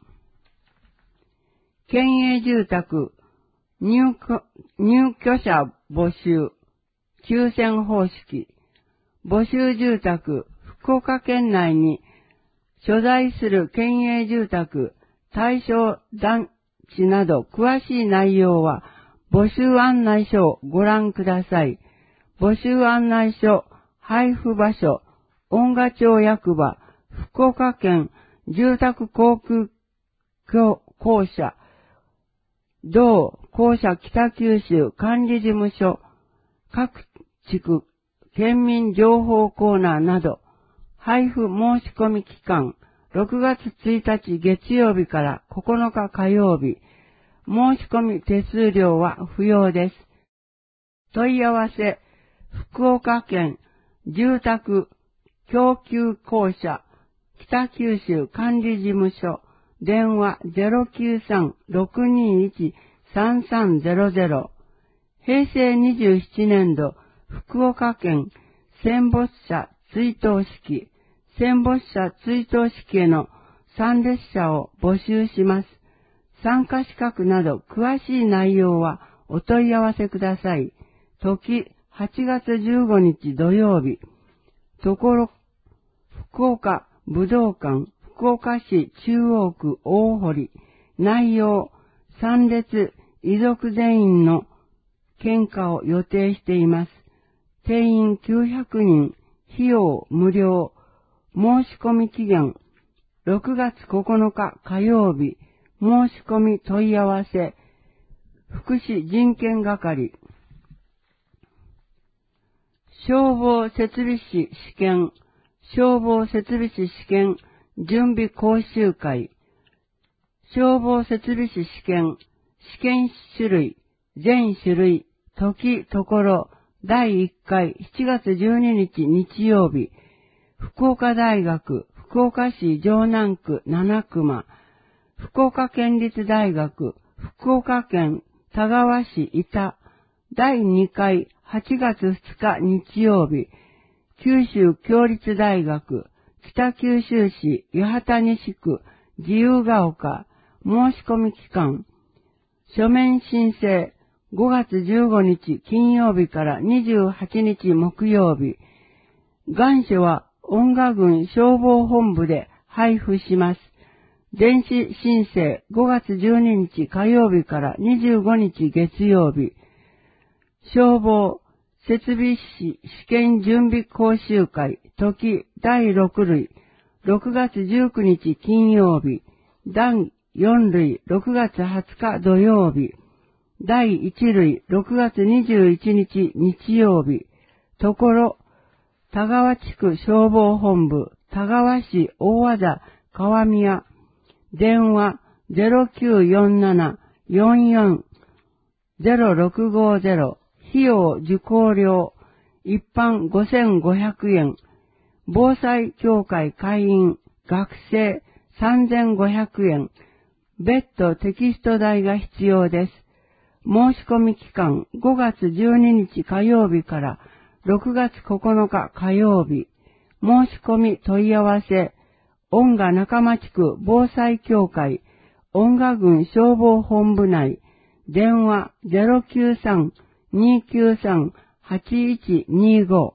S3: 県営住宅入居者募集抽選方式。募集住宅福岡県内に所在する県営住宅対象団地など詳しい内容は募集案内書をご覧ください。募集案内書配布場所音賀町役場福岡県住宅航空公社同公社北九州管理事務所各地区県民情報コーナーなど配布申し込み期間、6月1日月曜日から9日火曜日。申し込み手数料は不要です。問い合わせ、福岡県住宅供給公社北九州管理事務所電話 093-621-3300 平成27年度福岡県戦没者追悼式戦没者追悼式への参列者を募集します。参加資格など詳しい内容はお問い合わせください。時8月15日土曜日。ところ福岡武道館福岡市中央区大堀。内容参列遺族全員の献花を予定しています。定員900人。費用無料。申し込み期限6月9日火曜日。申し込み問い合わせ福祉人権係消防設備士試験消防設備士試験準備講習会消防設備士試験試験種類全種類時ところ第1回7月12日日曜日福岡大学福岡市城南区7熊福岡県立大学福岡県田川市板第2回8月2日日曜日九州共立大学北九州市八幡西区自由が丘申し込み期間書面申請5月15日金曜日から28日木曜日願書は恩賀郡消防本部で配布します。電子申請5月12日火曜日から25日月曜日。消防設備士試験準備講習会時第6類6月19日金曜日。第4類6月20日土曜日。第1類6月21日日曜日。ところ田川地区消防本部田川市大和田川宮電話 0947-44-0650 費用受講料一般5500円防災協会会員学生3500円別途テキスト代が必要です。申し込み期間5月12日火曜日から6月9日火曜日。申し込み問い合わせ恩賀中町区防災協会恩賀郡消防本部内電話 093-293-8125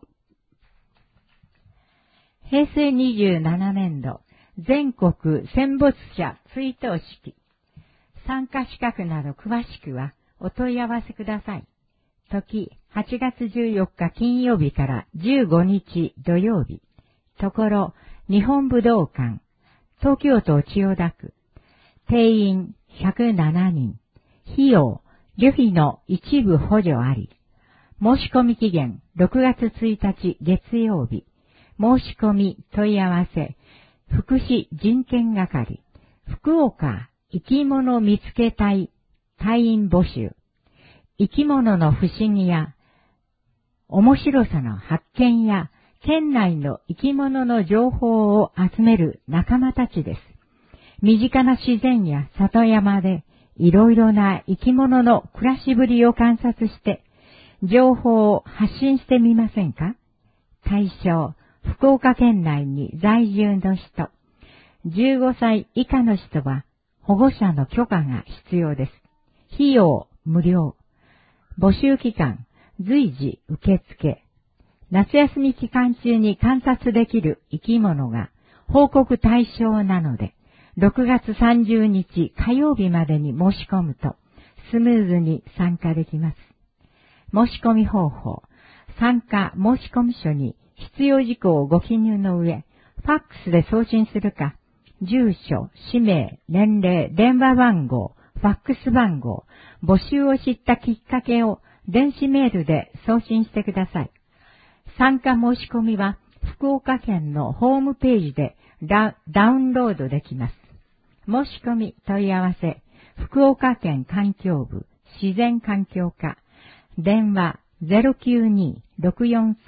S4: 平成27年度全国戦没者追悼式参加資格など詳しくはお問い合わせください。時8月14日金曜日から15日土曜日。ところ日本武道館東京都千代田区定員107人費用旅費の一部補助あり申し込み期限6月1日月曜日申し込み問い合わせ福祉人権係福岡生き物見つけ隊隊員募集生き物の不思議や面白さの発見や県内の生き物の情報を集める仲間たちです。身近な自然や里山でいろいろな生き物の暮らしぶりを観察して情報を発信してみませんか？対象、福岡県内に在住の人、15歳以下の人は保護者の許可が必要です。費用無料。募集期間、随時受付。夏休み期間中に観察できる生き物が報告対象なので、6月30日火曜日までに申し込むとスムーズに参加できます。申し込み方法、参加申し込み書に必要事項をご記入の上、ファックスで送信するか、住所、氏名、年齢、電話番号、ファックス番号、募集を知ったきっかけを電子メールで送信してください。参加申し込みは福岡県のホームページでダウンロードできます。申し込み問い合わせ、福岡県環境部自然環境課、電話 092-643-3367、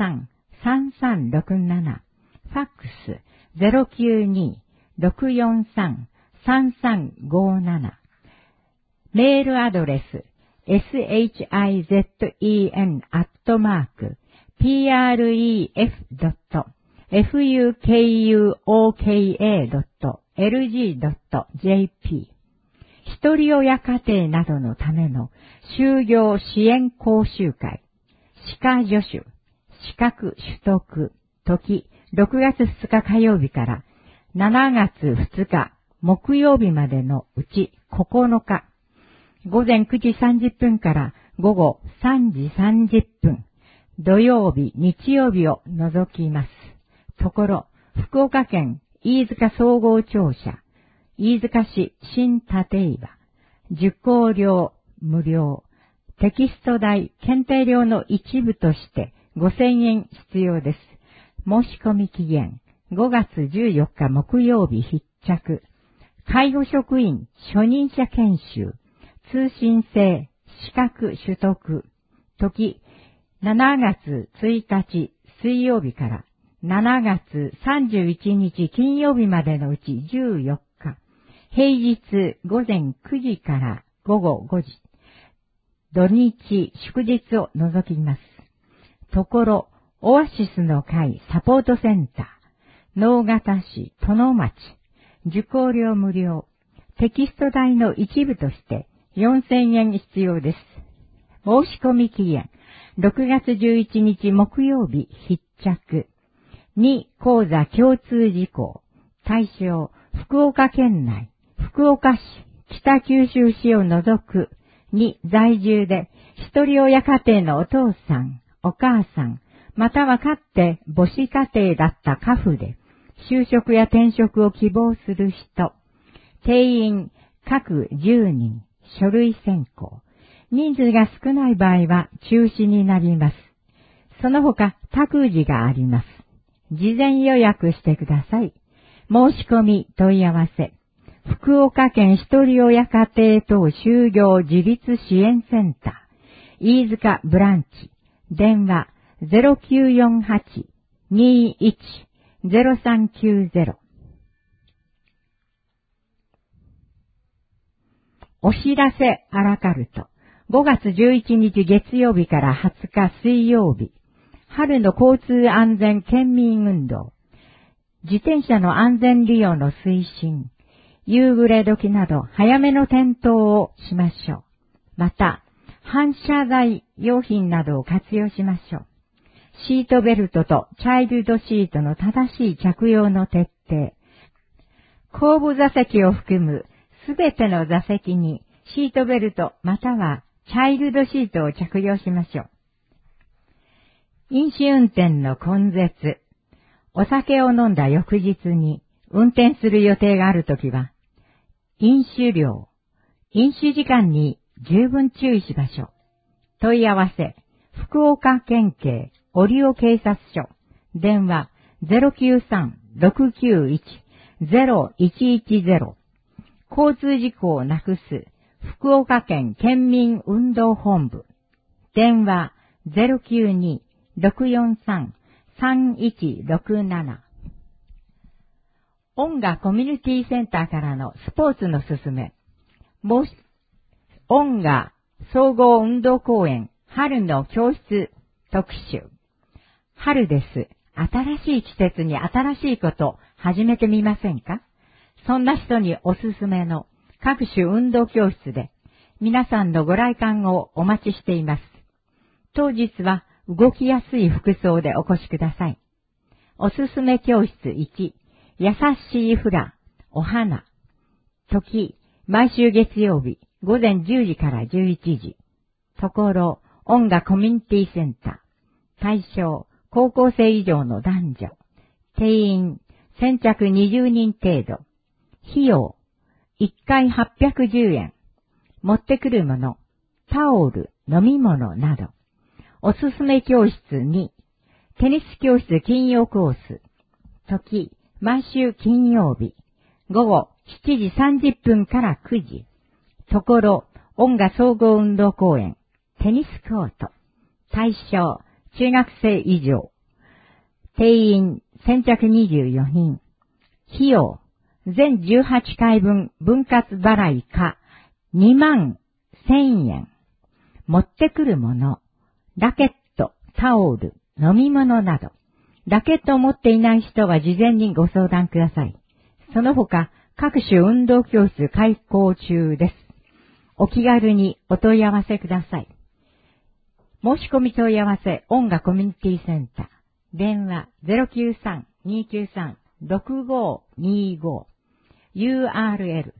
S4: ファックス 092-643-3357、メールアドレス shizen@pref.fukuoka.lg.jp 一人親家庭などのための就業支援講習会、歯科助手、資格取得、時、6月2日火曜日から7月2日木曜日までのうち9日、午前9時30分から午後3時30分、土曜日、日曜日を除きます。ところ、福岡県飯塚総合庁舎、飯塚市新立岩、受講料無料、テキスト代検定料の一部として5000円必要です。申し込み期限5月14日木曜日必着。介護職員初任者研修、通信制資格取得、時7月1日水曜日から7月31日金曜日までのうち14日、平日午前9時から午後5時、土日祝日を除きます。ところ、オアシスの会サポートセンター、直方市殿町、受講料無料、テキスト代の一部として4000円必要です。申し込み期限、6月11日木曜日必着。2講座共通事項。対象、福岡県内、福岡市、北九州市を除く。2在住で、一人親家庭のお父さん、お母さん、またはかつて母子家庭だった家父で、就職や転職を希望する人。定員、各10人、書類選考。人数が少ない場合は中止になります。その他、託児があります。事前予約してください。申し込み問い合わせ。福岡県一人親家庭等就業自立支援センター、飯塚ブランチ、電話 0948-21-0390。お知らせアラカルト。5月11日月曜日から20日水曜日、春の交通安全県民運動、自転車の安全利用の推進、夕暮れ時など早めの点灯をしましょう。また、反射材用品などを活用しましょう。シートベルトとチャイルドシートの正しい着用の徹底。後部座席を含むすべての座席にシートベルトまたはチャイルドシートを着用しましょう。飲酒運転の根絶。お酒を飲んだ翌日に運転する予定があるときは、飲酒量、飲酒時間に十分注意しましょう。問い合わせ、福岡県警折尾警察署、電話 093-691-0110、交通事故をなくす福岡県県民運動本部、電話 092-643-3167。音楽コミュニティセンターからのスポーツのすすめ。音楽総合運動公園春の教室特集。春です。新しい季節に新しいこと始めてみませんか？そんな人におすすめの各種運動教室で皆さんのご来館をお待ちしています。当日は動きやすい服装でお越しください。おすすめ教室1、優しいフラ、お花。時、毎週月曜日、午前10時から11時。ところ、音楽コミュニティセンター。対象、高校生以上の男女。定員、先着20人程度。費用、1回810円。持ってくるもの、タオル、飲み物など。おすすめ教室2、 テニス教室金曜コース。時、毎週金曜日。午後7時30分から9時。ところ、音楽総合運動公園。テニスコート。対象、中学生以上。定員、先着24人。費用、全18回分分割払いか、21,000円。持ってくるもの、ラケット、タオル、飲み物など。ラケットを持っていない人は事前にご相談ください。その他、各種運動教室開講中です。お気軽にお問い合わせください。申し込み問い合わせ、音楽コミュニティセンター。電話 093-293-6525。URL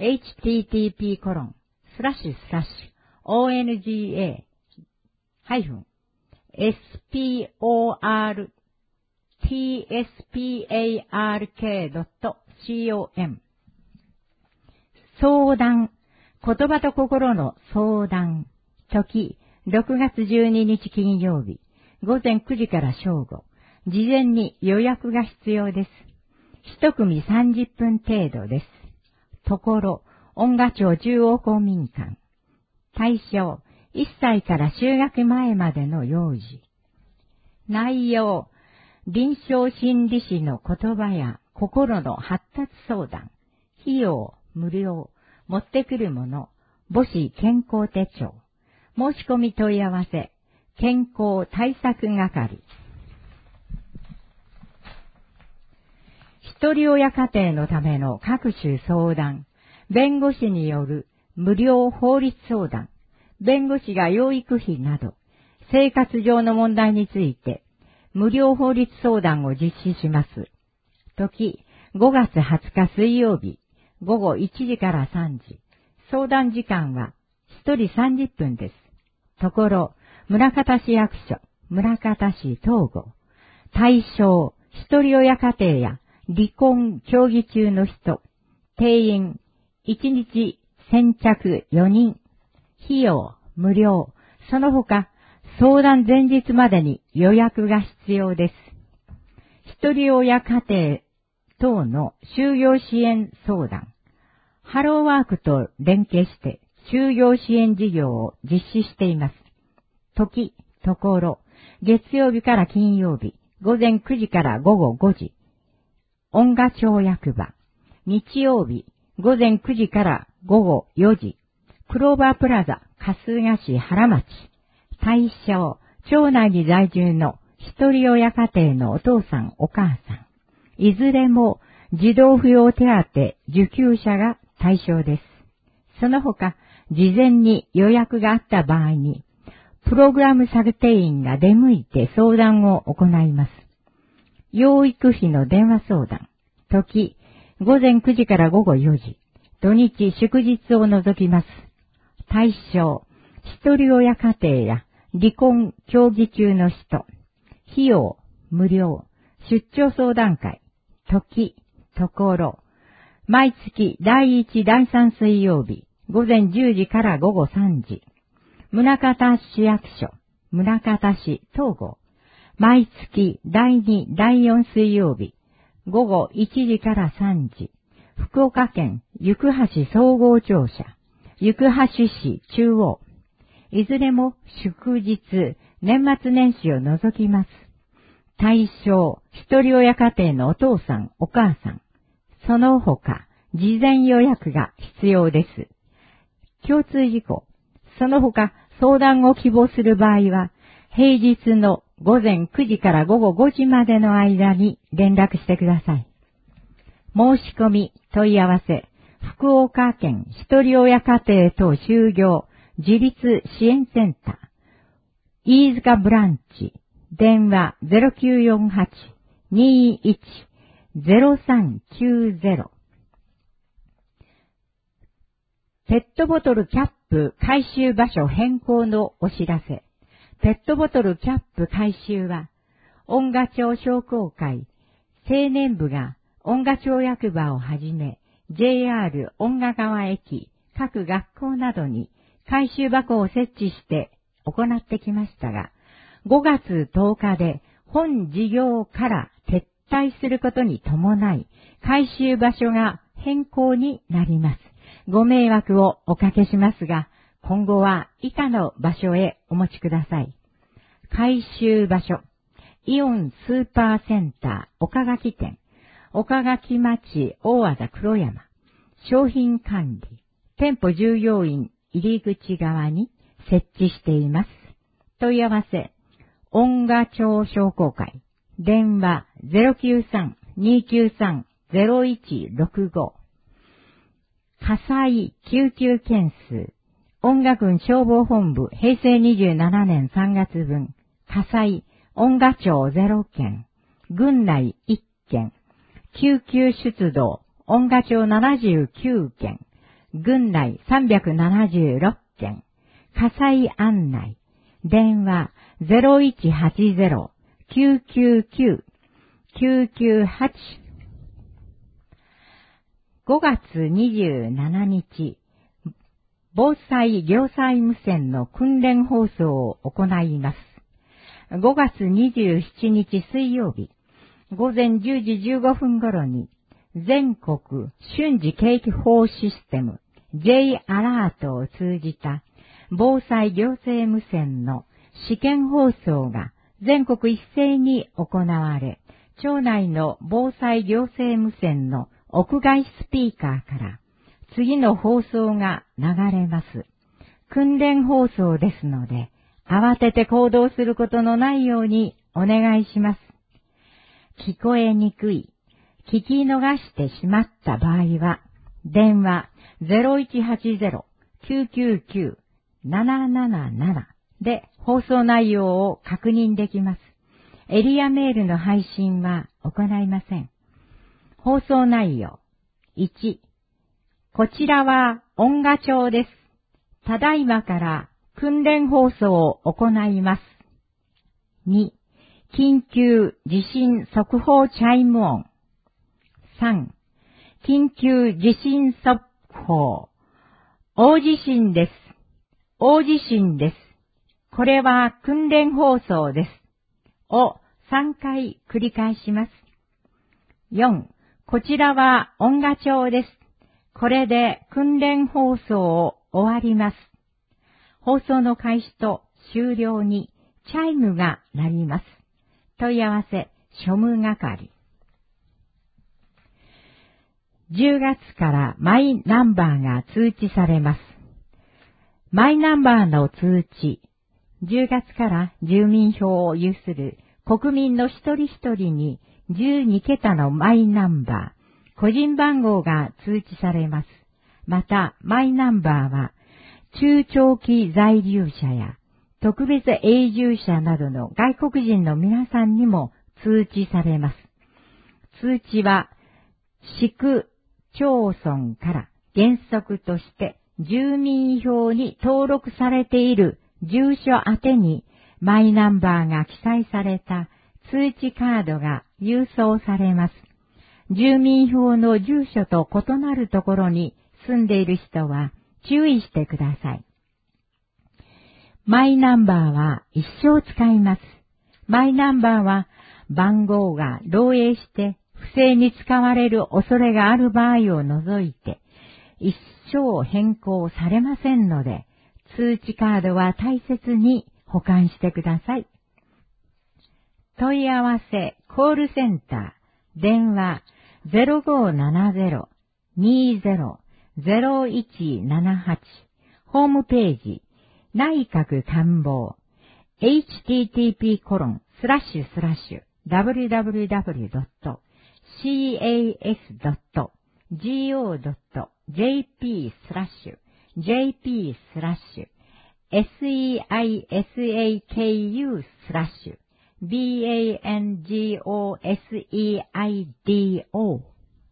S4: http://onga-sportspark.com 相談、言葉と心の相談。時、6月12日金曜日、午前9時から正午。事前に予約が必要です。一組30分程度です。ところ、音楽町中央公民館。対象、1歳から就学前までの幼児。内容、臨床心理士の言葉や心の発達相談。費用、無料。持ってくるもの、母子健康手帳。申し込み問い合わせ、健康対策係。一人親家庭のための各種相談、弁護士による無料法律相談、弁護士が養育費など、生活上の問題について、無料法律相談を実施します。時、5月20日水曜日、午後1時から3時。相談時間は1人30分です。ところ、宗像市役所、宗像市東郷。対象、一人親家庭や離婚協議中の人。定員、1日先着4人。費用、無料。その他、相談前日までに予約が必要です。一人親家庭等の就業支援相談。ハローワークと連携して就業支援事業を実施しています。時、ところ、月曜日から金曜日、午前9時から午後5時。音楽町役場。日曜日、午前9時から午後4時。クローバープラザ、春日市原町。対象、町内に在住の一人親家庭のお父さんお母さん。いずれも児童扶養手当受給者が対象です。その他、事前に予約があった場合に、プログラム査定員が出向いて相談を行います。養育費の電話相談。時、午前9時から午後4時。土日祝日を除きます。対象、一人親家庭や離婚協議中の人。費用、無料。出張相談会。時、ところ。毎月第1、第3水曜日、午前10時から午後3時。宗像市役所、宗像市東郷。毎月第2、第4水曜日、午後1時から3時。福岡県行橋総合庁舎、行橋市中央。いずれも祝日、年末年始を除きます。対象、一人親家庭のお父さん、お母さん。その他、事前予約が必要です。共通事項。その他、相談を希望する場合は、平日の午前9時から午後5時までの間に連絡してください。申し込み、問い合わせ、福岡県一人親家庭等就業自立支援センター、飯塚ブランチ、電話 0948-21-0390。ペットボトルキャップ回収場所変更のお知らせ。ペットボトルキャップ回収は、音楽町商工会青年部が音楽町役場をはじめ、JR 音楽川駅、各学校などに回収箱を設置して行ってきましたが、5月10日で本事業から撤退することに伴い、回収場所が変更になります。ご迷惑をおかけしますが、今後は以下の場所へお持ちください。回収場所、イオンスーパーセンター岡垣店、岡垣町大和田黒山、商品管理、店舗従業員入り口側に設置しています。問い合わせ、音賀町商工会、電話 093-293-0165、火災救急件数、音賀郡消防本部平成27年3月分、火災、音賀町0件、郡内1件、救急出動、音賀町79件、郡内376件、火災案内、電話 0180-999-998。5月27日、防災行災無線の訓練放送を行います。5月27日水曜日、午前10時15分頃に、全国瞬時警報システム J アラートを通じた防災行政無線の試験放送が全国一斉に行われ、町内の防災行政無線の屋外スピーカーから次の放送が流れます。訓練放送ですので、慌てて行動することのないようにお願いします。聞こえにくい、聞き逃してしまった場合は、電話 0180-999-777 で放送内容を確認できます。エリアメールの配信は行いません。放送内容。1、こちらは音賀町です。ただいまから訓練放送を行います。2、緊急地震速報チャイム音。3、緊急地震速報。大地震です。大地震です。これは訓練放送です。を3回繰り返します。4、こちらは音賀町です。これで訓練放送を終わります。放送の開始と終了にチャイムが鳴ります。問い合わせ、庶務係。10月からマイナンバーが通知されます。マイナンバーの通知。10月から住民票を有する国民の一人一人に12桁のマイナンバー、個人番号が通知されます。また、マイナンバーは中長期在留者や特別永住者などの外国人の皆さんにも通知されます。通知は、市区町村から原則として住民票に登録されている住所宛てにマイナンバーが記載された通知カードが郵送されます。住民票の住所と異なるところに住んでいる人は注意してください。マイナンバーは一生使います。マイナンバーは番号が漏洩して不正に使われる恐れがある場合を除いて一生変更されませんので、通知カードは大切に保管してください。問い合わせコールセンター電話 0570-20-0178 ホームページ内閣官房 http://www.cas.jp/jp/seiso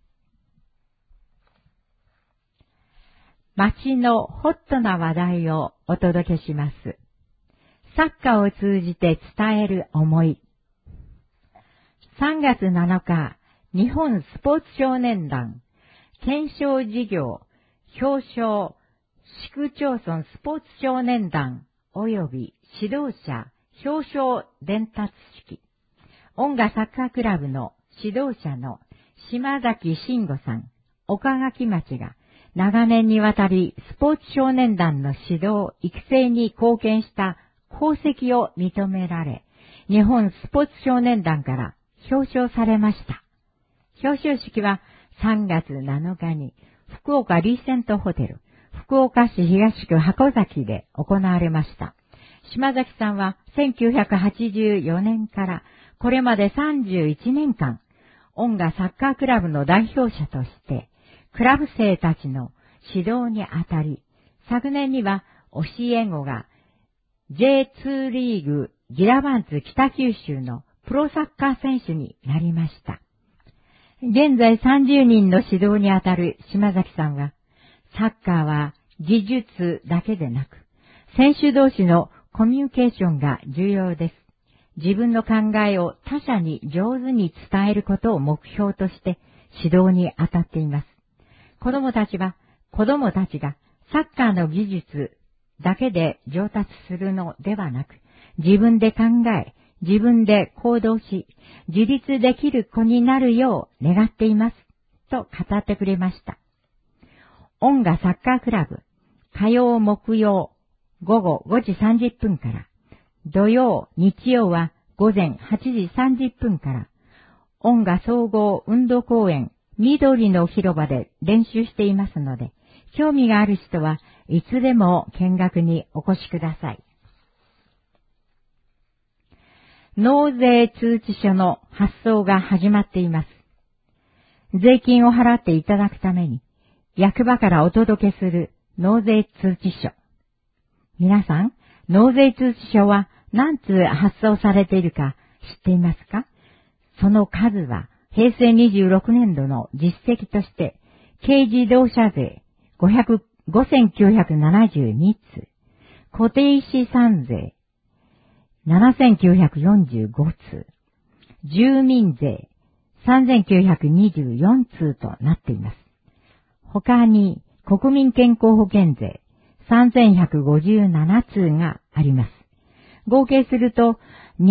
S4: 街のホットな話題をお届けします。サッカーを通じて伝える思い。3月7日、日本スポーツ少年団、検証事業、表彰、市区町村スポーツ少年団及び指導者表彰伝達式。 音楽サッカークラブの指導者の島崎慎吾さん、岡垣町が長年にわたりスポーツ少年団の指導、育成に貢献した功績を認められ、日本スポーツ少年団から表彰されました。表彰式は3月7日に福岡リーセントホテル、福岡市東区箱崎で行われました。島崎さんは1984年からこれまで31年間、音楽サッカークラブの代表者として、クラブ生たちの指導にあたり、昨年には教え子が J2 リーグギラバンツ北九州のプロサッカー選手になりました。現在30人の指導にあたる島崎さんは、サッカーは技術だけでなく、選手同士のコミュニケーションが重要です。自分の考えを他者に上手に伝えることを目標として指導に当たっています。子供たちがサッカーの技術だけで上達するのではなく、自分で考え、自分で行動し、自立できる子になるよう願っています、と語ってくれました。音楽サッカークラブ、火曜木曜午後5時30分から、土曜日曜は午前8時30分から、音楽総合運動公園緑の広場で練習していますので、興味がある人はいつでも見学にお越しください。納税通知書の発送が始まっています。税金を払っていただくために、役場からお届けする納税通知書。皆さん、納税通知書は何通発送されているか知っていますか？その数は平成26年度の実績として、軽自動車税5972通、固定資産税7945通、住民税3924通となっています。他に国民健康保険税3157通があります。合計すると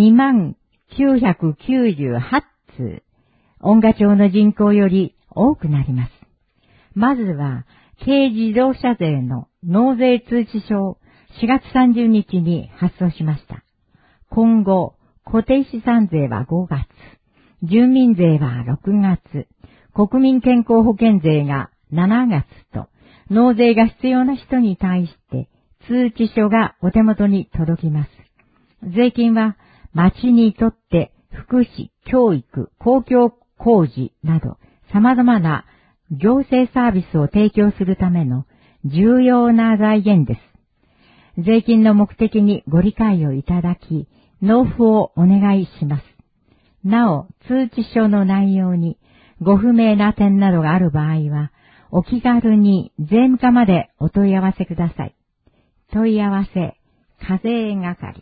S4: 20998通、音楽町の人口より多くなります。まずは軽自動車税の納税通知書を4月30日に発送しました。今後、固定資産税は5月、住民税は6月、国民健康保険税が7月と、納税が必要な人に対して通知書がお手元に届きます。税金は町にとって福祉、教育、公共工事など様々な行政サービスを提供するための重要な財源です。税金の目的にご理解をいただき、納付をお願いします。なお、通知書の内容にご不明な点などがある場合は、お気軽に税務課までお問い合わせください。問い合わせ、課税係。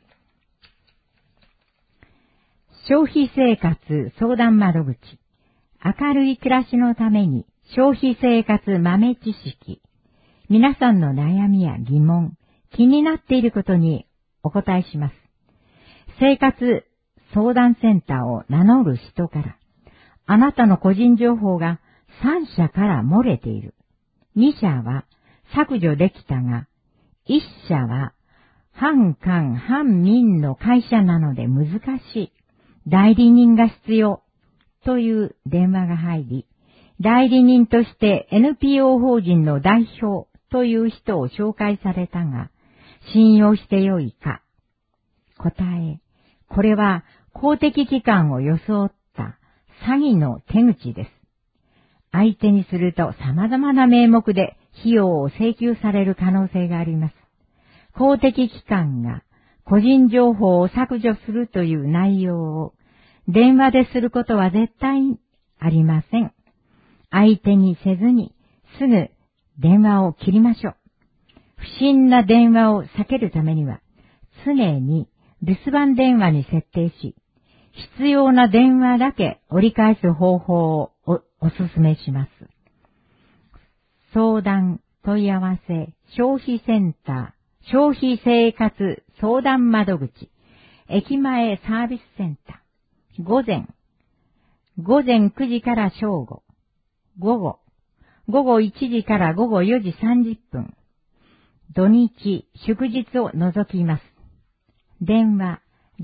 S4: 消費生活相談窓口。明るい暮らしのために消費生活豆知識。皆さんの悩みや疑問、気になっていることにお答えします。生活相談センターを名乗る人から、あなたの個人情報が3社から漏れている。2社は削除できたが、1社は反官反民の会社なので難しい。代理人が必要。という電話が入り、代理人として NPO 法人の代表という人を紹介されたが、信用してよいか。答え、これは公的機関を装った詐欺の手口です。相手にすると様々な名目で費用を請求される可能性があります。公的機関が個人情報を削除するという内容を電話ですることは絶対ありません。相手にせずにすぐ電話を切りましょう。不審な電話を避けるためには常に留守番電話に設定し、必要な電話だけ折り返す方法をお勧めします。相談、問い合わせ、消費センター、消費生活相談窓口、駅前サービスセンター、 午前9時から正午、午後1時から午後4時30分、土日、祝日を除きます。電話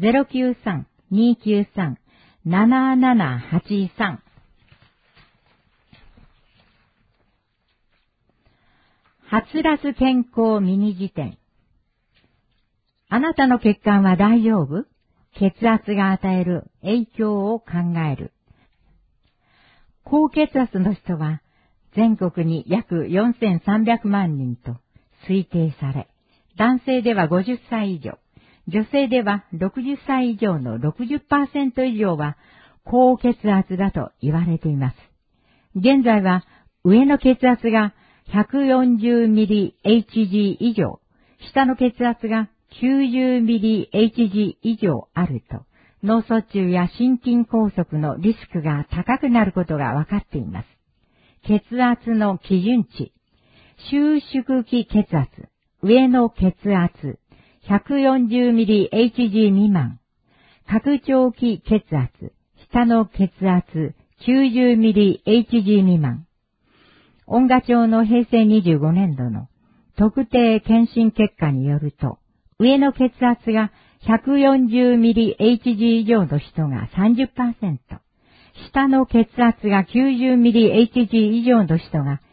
S4: 093-293-7783。はつらつ健康ミニ辞典。あなたの血管は大丈夫？血圧が与える影響を考える。高血圧の人は全国に約4300万人と推定され、男性では50歳以上、女性では60歳以上の 60% 以上は高血圧だと言われています。現在は上の血圧が140mHg 以上、下の血圧が90mHg 以上あると、脳卒中や心筋梗塞のリスクが高くなることが分かっています。血圧の基準値、収縮期血圧、上の血圧、140mHg 未満、拡張期血圧、下の血圧、90mHg 未満。音楽庁の平成25年度の特定検診結果によると、上の血圧が 140mHg 以上の人が 30%、下の血圧が 90mHg 以上の人が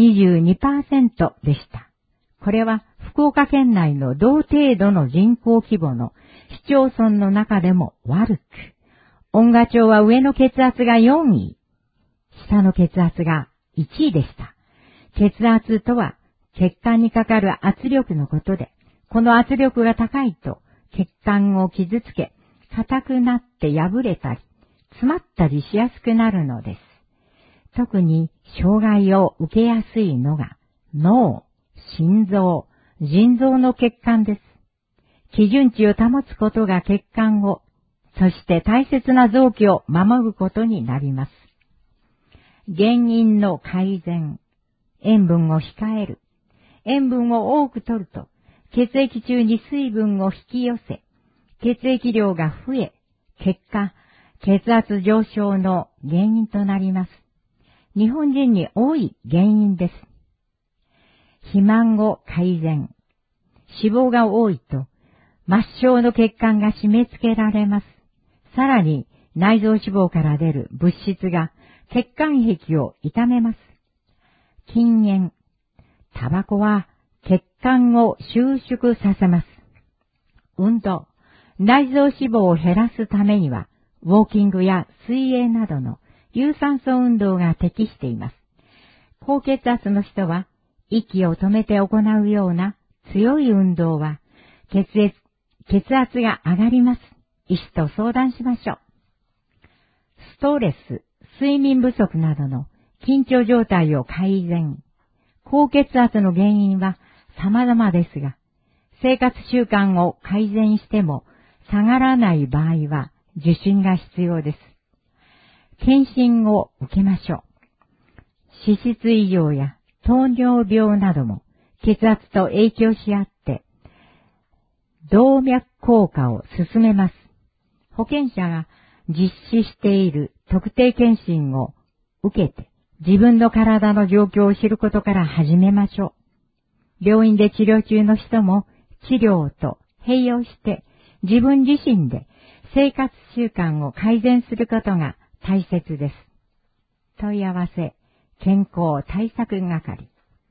S4: 22% でした。これは福岡県内の同程度の人口規模の市町村の中でも悪く、音楽庁は上の血圧が4位、下の血圧が1位でした。血圧とは血管にかかる圧力のことで、この圧力が高いと血管を傷つけ、硬くなって破れたり、詰まったりしやすくなるのです。特に障害を受けやすいのが脳、心臓、腎臓の血管です。基準値を保つことが血管を、そして大切な臓器を守ることになります。原因の改善、塩分を控える。塩分を多く摂ると、血液中に水分を引き寄せ、血液量が増え、結果、血圧上昇の原因となります。日本人に多い原因です。肥満を改善。脂肪が多いと、末梢の血管が締め付けられます。さらに、内臓脂肪から出る物質が血管壁を傷めます。禁煙。タバコは血管を収縮させます。運動。内臓脂肪を減らすためには、ウォーキングや水泳などの有酸素運動が適しています。高血圧の人は、息を止めて行うような強い運動は、血圧が上がります。医師と相談しましょう。ストレス、睡眠不足などの緊張状態を改善。高血圧の原因は様々ですが、生活習慣を改善しても下がらない場合は受診が必要です。検診を受けましょう。脂質異常や糖尿病なども血圧と影響し合って、動脈硬化を進めます。保険者が実施している特定検診を受けて、自分の体の状況を知ることから始めましょう。病院で治療中の人も治療と併用して自分自身で生活習慣を改善することが大切です。問い合わせ、健康対策係。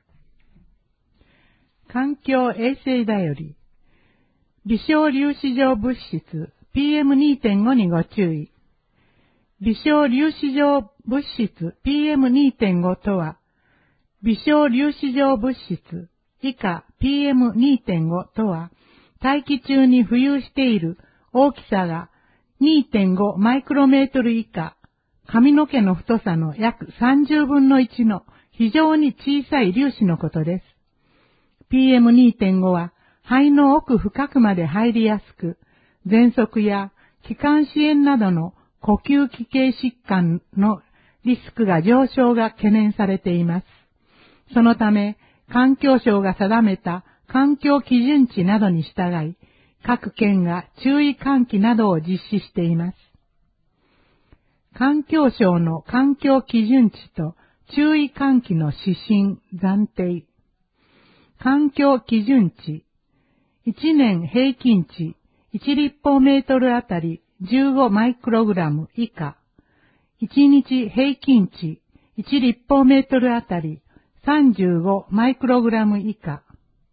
S2: 環境衛生だより、微小粒子状物質 PM2.5 にご注意。微小粒子状物質 PM2.5 とは、微小粒子状物質以下 PM2.5 とは、大気中に浮遊している大きさが 2.5 マイクロメートル以下、髪の毛の太さの約30分の1の非常に小さい粒子のことです。PM2.5 は肺の奥深くまで入りやすく、喘息や気管支炎などの呼吸器系疾患のリスクが上昇が懸念されています。そのため、環境省が定めた環境基準値などに従い、各県が注意喚起などを実施しています。 環境省の環境基準値と注意喚起の指針暫定。環境基準値。1年平均値1立方メートルあたり15マイクログラム以下。1日平均値1立方メートルあたり35マイクログラム以下。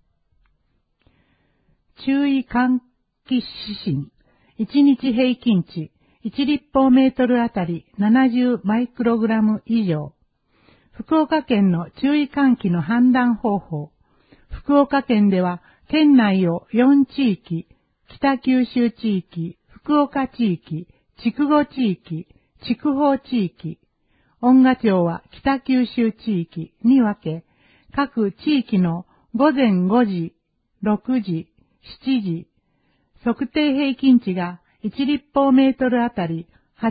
S2: 注意喚起指針。1日平均値1立方メートルあたり70マイクログラム以上。福岡県の注意喚起の判断方法。福岡県では県内を4地域、北九州地域、福岡地域、筑後地域、筑豊地域、恩賀町は北九州地域に分け、各地域の午前5時、6時、7時、測定平均値が1立方メートルあたり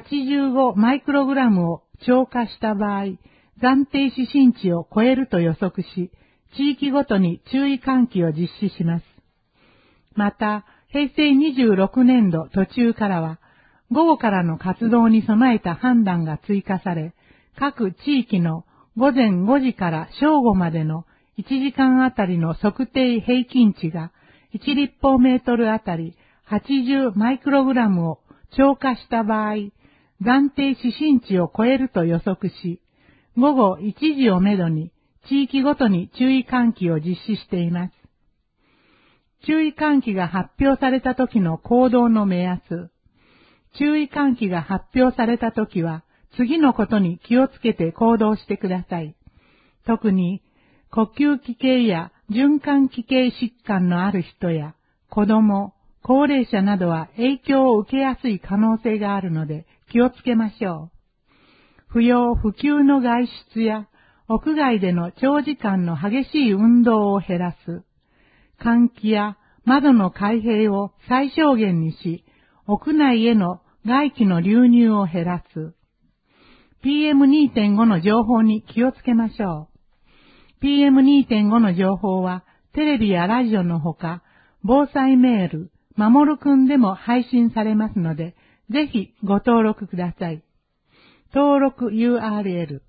S2: 85マイクログラムを超過した場合、暫定指針値を超えると予測し、地域ごとに注意喚起を実施します。また、平成26年度途中からは、午後からの活動に備えた判断が追加され、各地域の午前5時から正午までの1時間あたりの測定平均値が1立方メートルあたり80マイクログラムを超過した場合、暫定指針値を超えると予測し、午後1時をめどに地域ごとに注意喚起を実施しています。注意喚起が発表された時の行動の目安。注意喚起が発表された時は、次のことに気をつけて行動してください。特に、呼吸器系や循環器系疾患のある人や、子供、高齢者などは影響を受けやすい可能性があるので気をつけましょう。不要不急の外出や、屋外での長時間の激しい運動を減らす。換気や窓の開閉を最小限にし、屋内への外気の流入を減らす。PM2.5 の情報に気をつけましょう。PM2.5 の情報はテレビやラジオのほか、防災メール、まもるくんでも配信されますので、ぜひご登録ください。登録 URL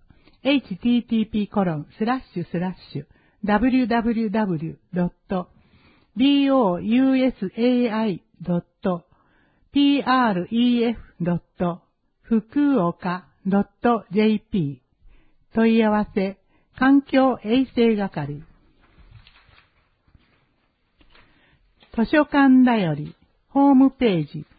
S2: http://www.bousai.fukuoka.jp 問い合わせ環境衛生係図書館だよりホームページ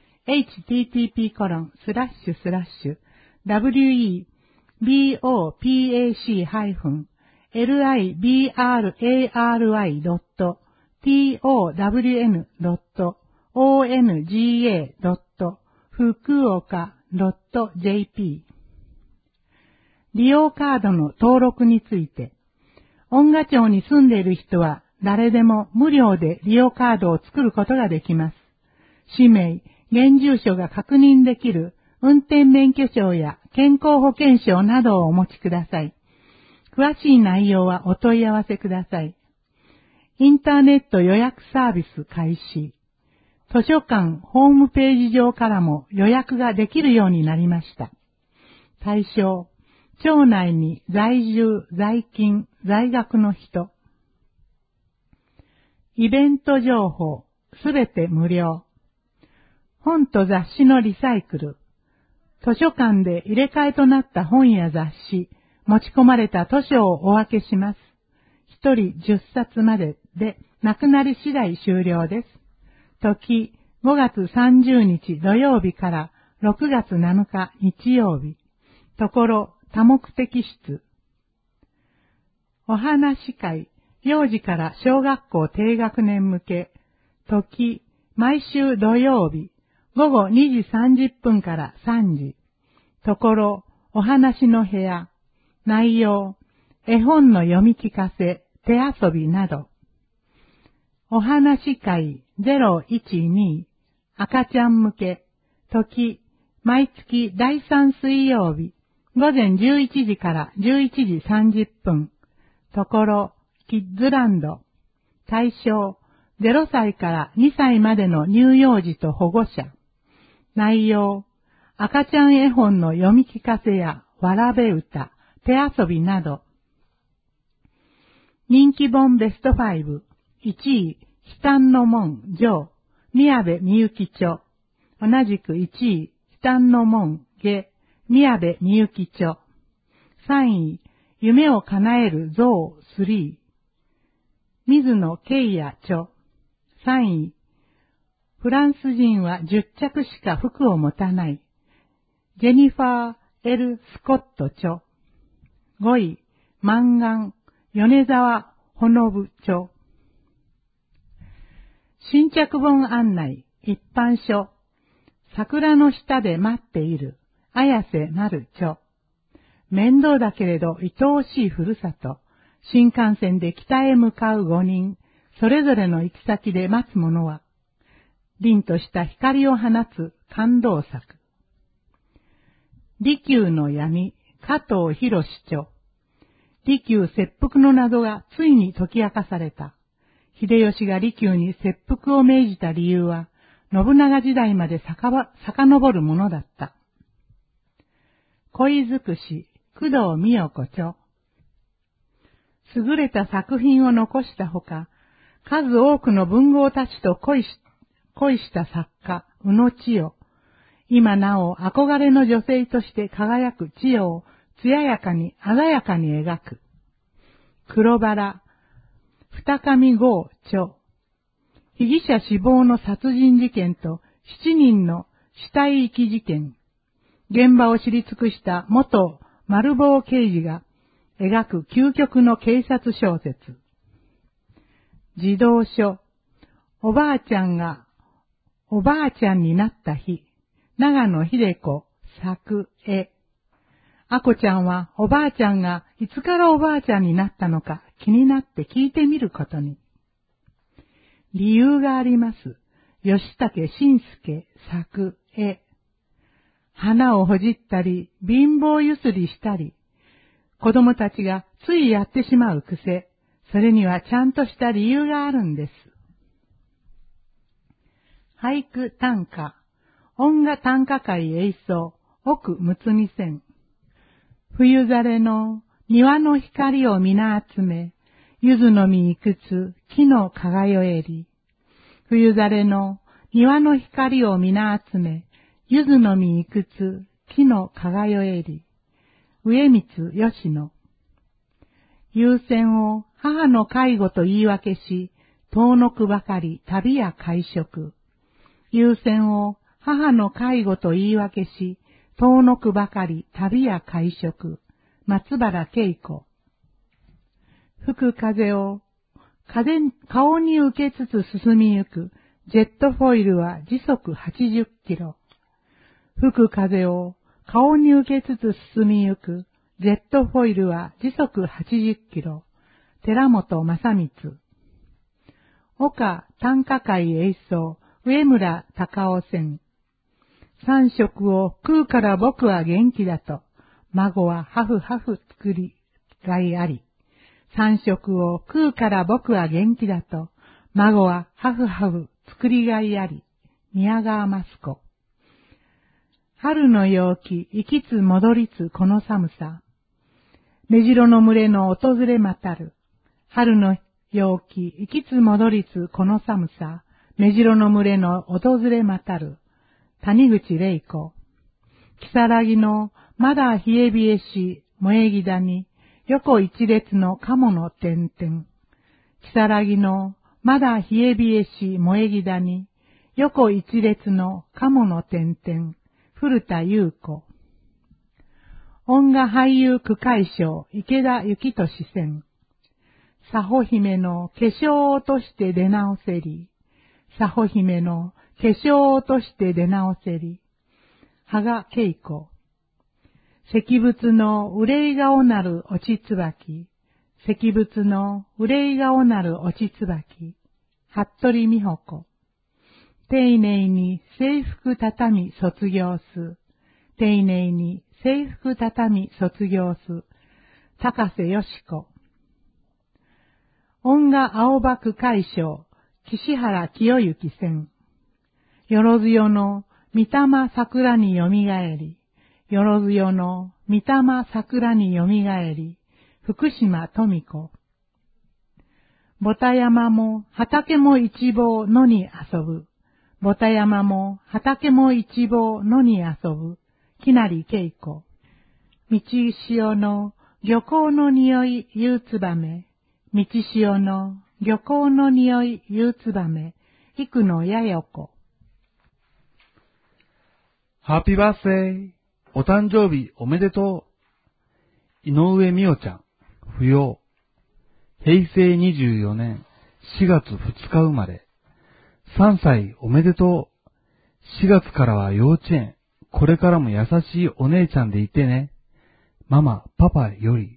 S2: http://www.bopac-library.townga.fukuoka.jp 利用カードの登録について、恩賀町に住んでいる人は誰でも無料で利用カードを作ることができます。氏名、現住所が確認できる運転免許証や健康保険証などをお持ちください。詳しい内容はお問い合わせください。インターネット予約サービス開始。図書館ホームページ上からも予約ができるようになりました。対象、町内に在住、在勤、在学の人。イベント情報、すべて無料。本と雑誌のリサイクル。図書館で入れ替えとなった本や雑誌、持ち込まれた図書をお分けします。一人10冊までで、なくなり次第終了です。時、5月30日土曜日から6月7日日曜日。ところ、多目的室。お話会、幼児から小学校低学年向け。時、毎週土曜日。午後2時30分から3時。ところ、お話の部屋。内容、絵本の読み聞かせ、手遊びなど。お話会012、赤ちゃん向け。時、毎月第3水曜日。午前11時から11時30分。ところ、キッズランド。対象、0歳から2歳までの乳幼児と保護者。内容、 赤ちゃん絵本の読み聞かせやわらべ歌、手遊びなど、人気本ベスト5、1位、悲嘆の門、上、宮部みゆき著。同じく1位、悲嘆の門、下、宮部みゆき著。3位、夢を叶える像3、水野慶也著。3位、フランス人は10着しか服を持たない。ジェニファー・エル・スコット著。5位、満願、米沢ほのぶ著。新着本案内、一般書。桜の下で待っている、綾瀬まる著。面倒だけれど愛おしいふるさと。新幹線で北へ向かう5人、それぞれの行き先で待つ者は、凛とした光を放つ感動作。利休の闇、加藤博著。利休切腹の謎がついに解き明かされた。秀吉が利休に切腹を命じた理由は、信長時代まで遡るものだった。恋尽くし、工藤美代子著。優れた作品を残したほか、数多くの文豪たちと恋した作家、宇野千代。今なお憧れの女性として輝く千代を艶やかに鮮やかに描く。黒バラ、二上郷著。被疑者死亡の殺人事件と7人の死体遺棄事件。現場を知り尽くした元丸棒刑事が描く究極の警察小説。児童書、おばあちゃんがおばあちゃんになった日。長野秀子作絵。あこちゃんはおばあちゃんがいつからおばあちゃんになったのか気になって聞いてみることに。理由があります。吉武慎介作絵。花をほじったり、貧乏ゆすりしたり、子供たちがついやってしまう癖、それにはちゃんとした理由があるんです。俳句短歌、音楽短歌会演奏、奥睦美線。冬ざれの庭の光を皆集め、柚子の実いくつ木の輝えり。冬ざれの庭の光を皆集め、柚子の実いくつ木の輝えり。上光吉野。優先を母の介護と言い訳し、遠のくばかり旅や会食。優先を母の介護と言い訳し、遠のくばかり旅や会食。松原恵子。吹く風を顔に受けつつ進みゆくジェットフォイルは時速80キロ。吹く風を顔に受けつつ進みゆくジェットフォイルは時速80キロ。寺本正光。岡短歌会演奏、上村隆夫線。三食を食うから僕は元気だと、孫はハフハフ作りがいあり。三食を食うから僕は元気だと、孫はハフハフ作りがいあり。宮川益子。春の陽気、行きつ戻りつこの寒さ。目白の群れの訪れまたる。春の陽気、行きつ戻りつこの寒さ。目白の群れの訪れまたる。谷口玲子。木更木のまだ冷え冷えし萌え木谷。横一列の鴨の点々。木更木のまだ冷え冷えし萌え木谷。横一列の鴨の点々。古田優子。音楽俳優区会賞、池田幸俊選。佐保姫の化粧を落として出直せり。佐保姫の化粧を落として出直せり。羽賀恵子。石仏の憂い顔なる落ち椿。石仏の憂い顔なる落ち椿。服部美穂子。丁寧に制服畳み卒業す。丁寧に制服畳み卒業す。高瀬よし子。音楽青葉区会賞、岸原清之選。よろずよの御霊桜によみがえり、よろずよの御霊桜によみがえり、福島富子。ぼた山も畑も一望野に遊ぶ。ぼた山も畑も一望野に遊ぶ。きなりけいこ。道潮の漁港の匂いゆうつばめ。道潮の漁港の匂いゆうつばめ。幾野やよこ。
S1: ハッピーバースデー。お誕生日おめでとう。井上美代ちゃん、扶養。平成24年4月2日生まれ。3歳おめでとう。4月からは幼稚園。これからも優しいお姉ちゃんでいてね。ママ、パパより。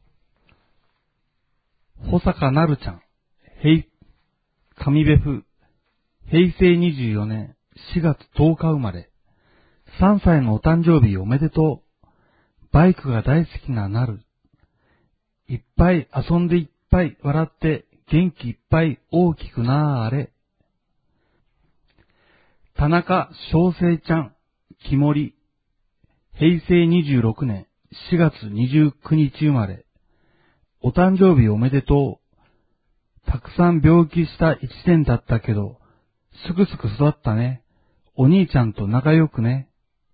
S1: 保坂なるちゃん、上部府。平成24年4月10日生まれ。3歳のお誕生日おめでとう。バイクが大好きななる。いっぱい遊んでいっぱい笑って元気いっぱい大きくなーれ。田中翔生ちゃん、木森。平成26年4月29日生まれ。お誕生日おめでとう。たくさん病気した1年だったけど、すぐすぐ育ったね。お兄ちゃんと仲良くね。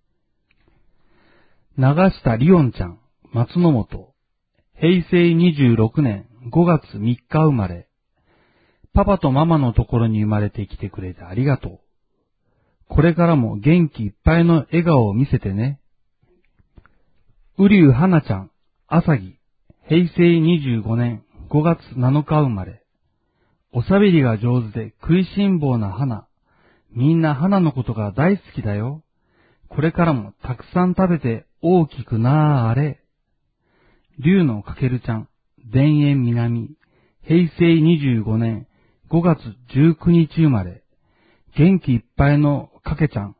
S1: 長下リオンちゃん、松の本。平成26年5月3日生まれ。パパとママのところに生まれてきてくれてありがとう。これからも元気いっぱいの笑顔を見せてね。うりゅうはなちゃん、あさぎ。平成25年5月7日生まれ。おしゃべりが上手で食いしん坊な花。みんな花のことが大好きだよ。これからもたくさん食べて大きくなーれ。竜のかけるちゃん、田園南。平成25年5月19日生まれ。元気いっぱいのかけちゃん。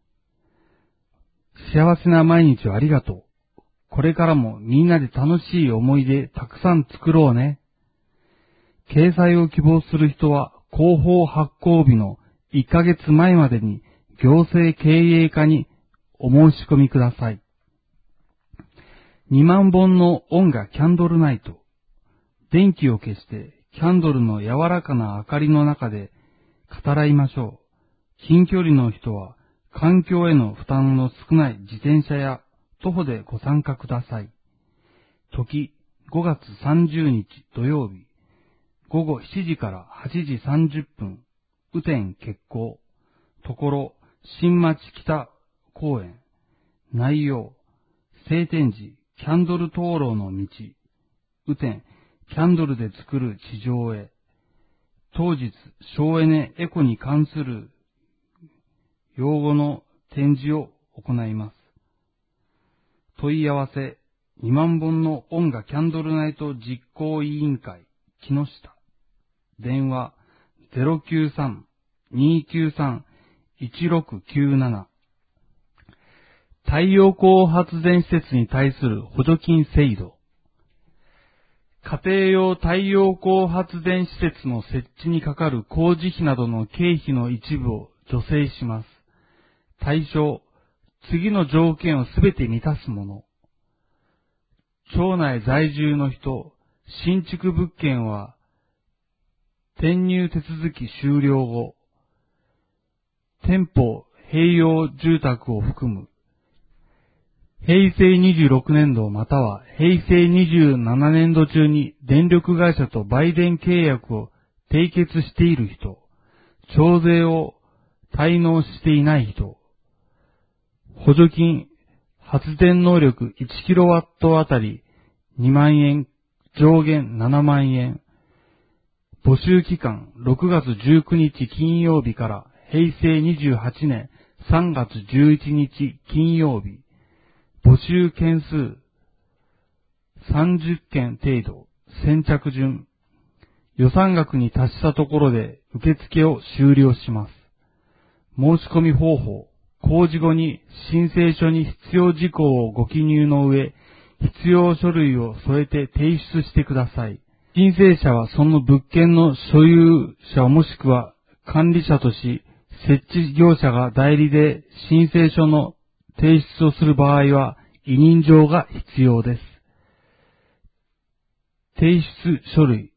S1: 幸せな毎日をありがとう。これからもみんなで楽しい思い出たくさん作ろうね。掲載を希望する人は広報発行日の1ヶ月前までに行政経営課にお申し込みください。2万本の音がキャンドルナイト。電気を消してキャンドルの柔らかな明かりの中で語らいましょう。近距離の人は環境への負担の少ない自転車や徒歩でご参加ください。時5月30日土曜日。午後7時から8時30分。雨天決行。ところ、新町北公園。内容、晴天時、キャンドル灯籠の道。雨天、キャンドルで作る地上へ。当日、省エネエコに関する用語の展示を行います。問い合わせ、2万本の音楽キャンドルナイト実行委員会、木下。電話、093-293-1697。太陽光発電施設に対する補助金制度。家庭用太陽光発電施設の設置にかかる工事費などの経費の一部を助成します。対象、次の条件をすべて満たすもの。町内在住の人、新築物件は、転入手続き終了後、店舗、併用住宅を含む、平成26年度または平成27年度中に電力会社と売電契約を締結している人、徴税を滞納していない人、補助金、発電能力 1kW あたり2万円、上限7万円。募集期間6月19日金曜日から平成28年3月11日金曜日。募集件数30件程度。先着順。予算額に達したところで受付を終了します。申し込み方法。公示後に申請書に必要事項をご記入の上、必要書類を添えて提出してください。申請者はその物件の所有者もしくは管理者とし、 設置業者が代理で申請書の提出をする場合は委任状が必要です。提出書類。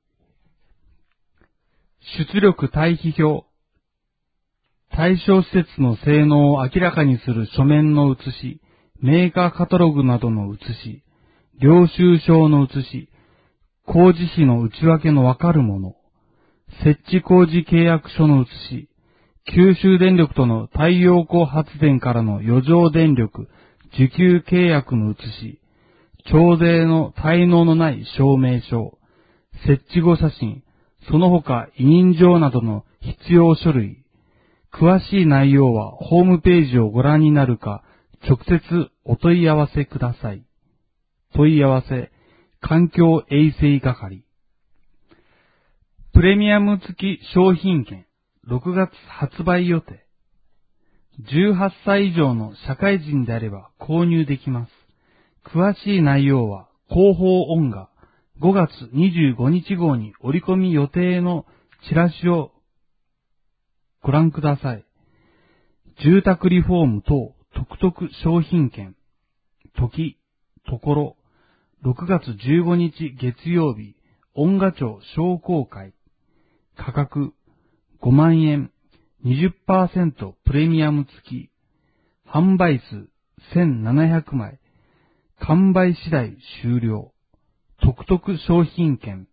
S1: 出力対比表。対象施設の性能を明らかにする書面の写し、メーカーカタログなどの写し、領収証の写し、工事費の内訳のわかるもの、設置工事契約書の写し、九州電力との太陽光発電からの余剰電力、受給契約の写し、徴税の滞納のない証明書、設置後写真、その他委任状などの必要書類、詳しい内容はホームページをご覧になるか、直接お問い合わせください。問い合わせ、環境衛生係。プレミアム付き商品券、6月発売予定。18歳以上の社会人であれば購入できます。詳しい内容は広報音画5月25日号に折り込み予定のチラシをご覧ください。住宅リフォーム等特々商品券。時、ところ、6月15日月曜日、音画町商工会。価格、5万円、20% プレミアム付き。販売数、1700枚。完売次第終了。特々商品券。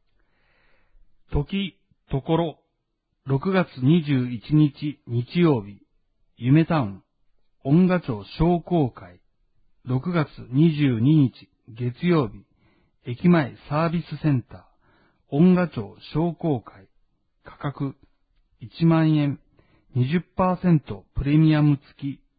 S1: 時、ところ、6月21日日曜日、夢タウン、音画町商工会。6月22日月曜日、駅前サービスセンター、音画町商工会。価格、1万円、20% プレミアム付き。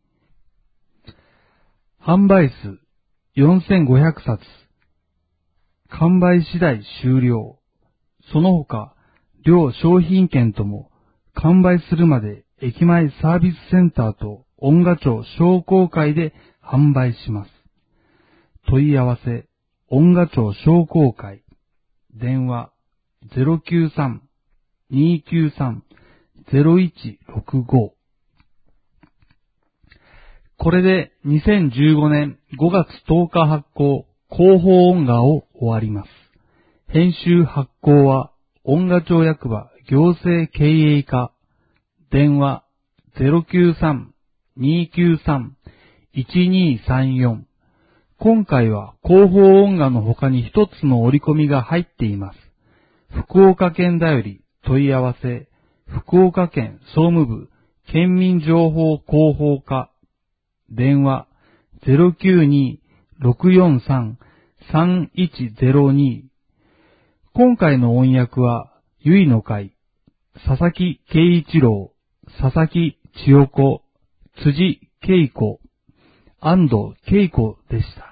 S1: 販売数、4500冊。完売次第終了。その他、両商品券とも完売するまで駅前サービスセンターと音画町商工会で販売します。問い合わせ、音画町商工会。電話、093-293-0165。これで2015年5月10日発行広報音画を終わります。編集発行は音画町役場行政経営課。電話 093-293-1234。今回は広報音画の他に一つの折り込みが入っています。福岡県だより問い合わせ、福岡県総務部県民情報広報課。電話 092-643-3102。今回の音訳は、ゆいの会、佐々木圭一郎、佐々木千代子、辻恵子、安藤恵子でした。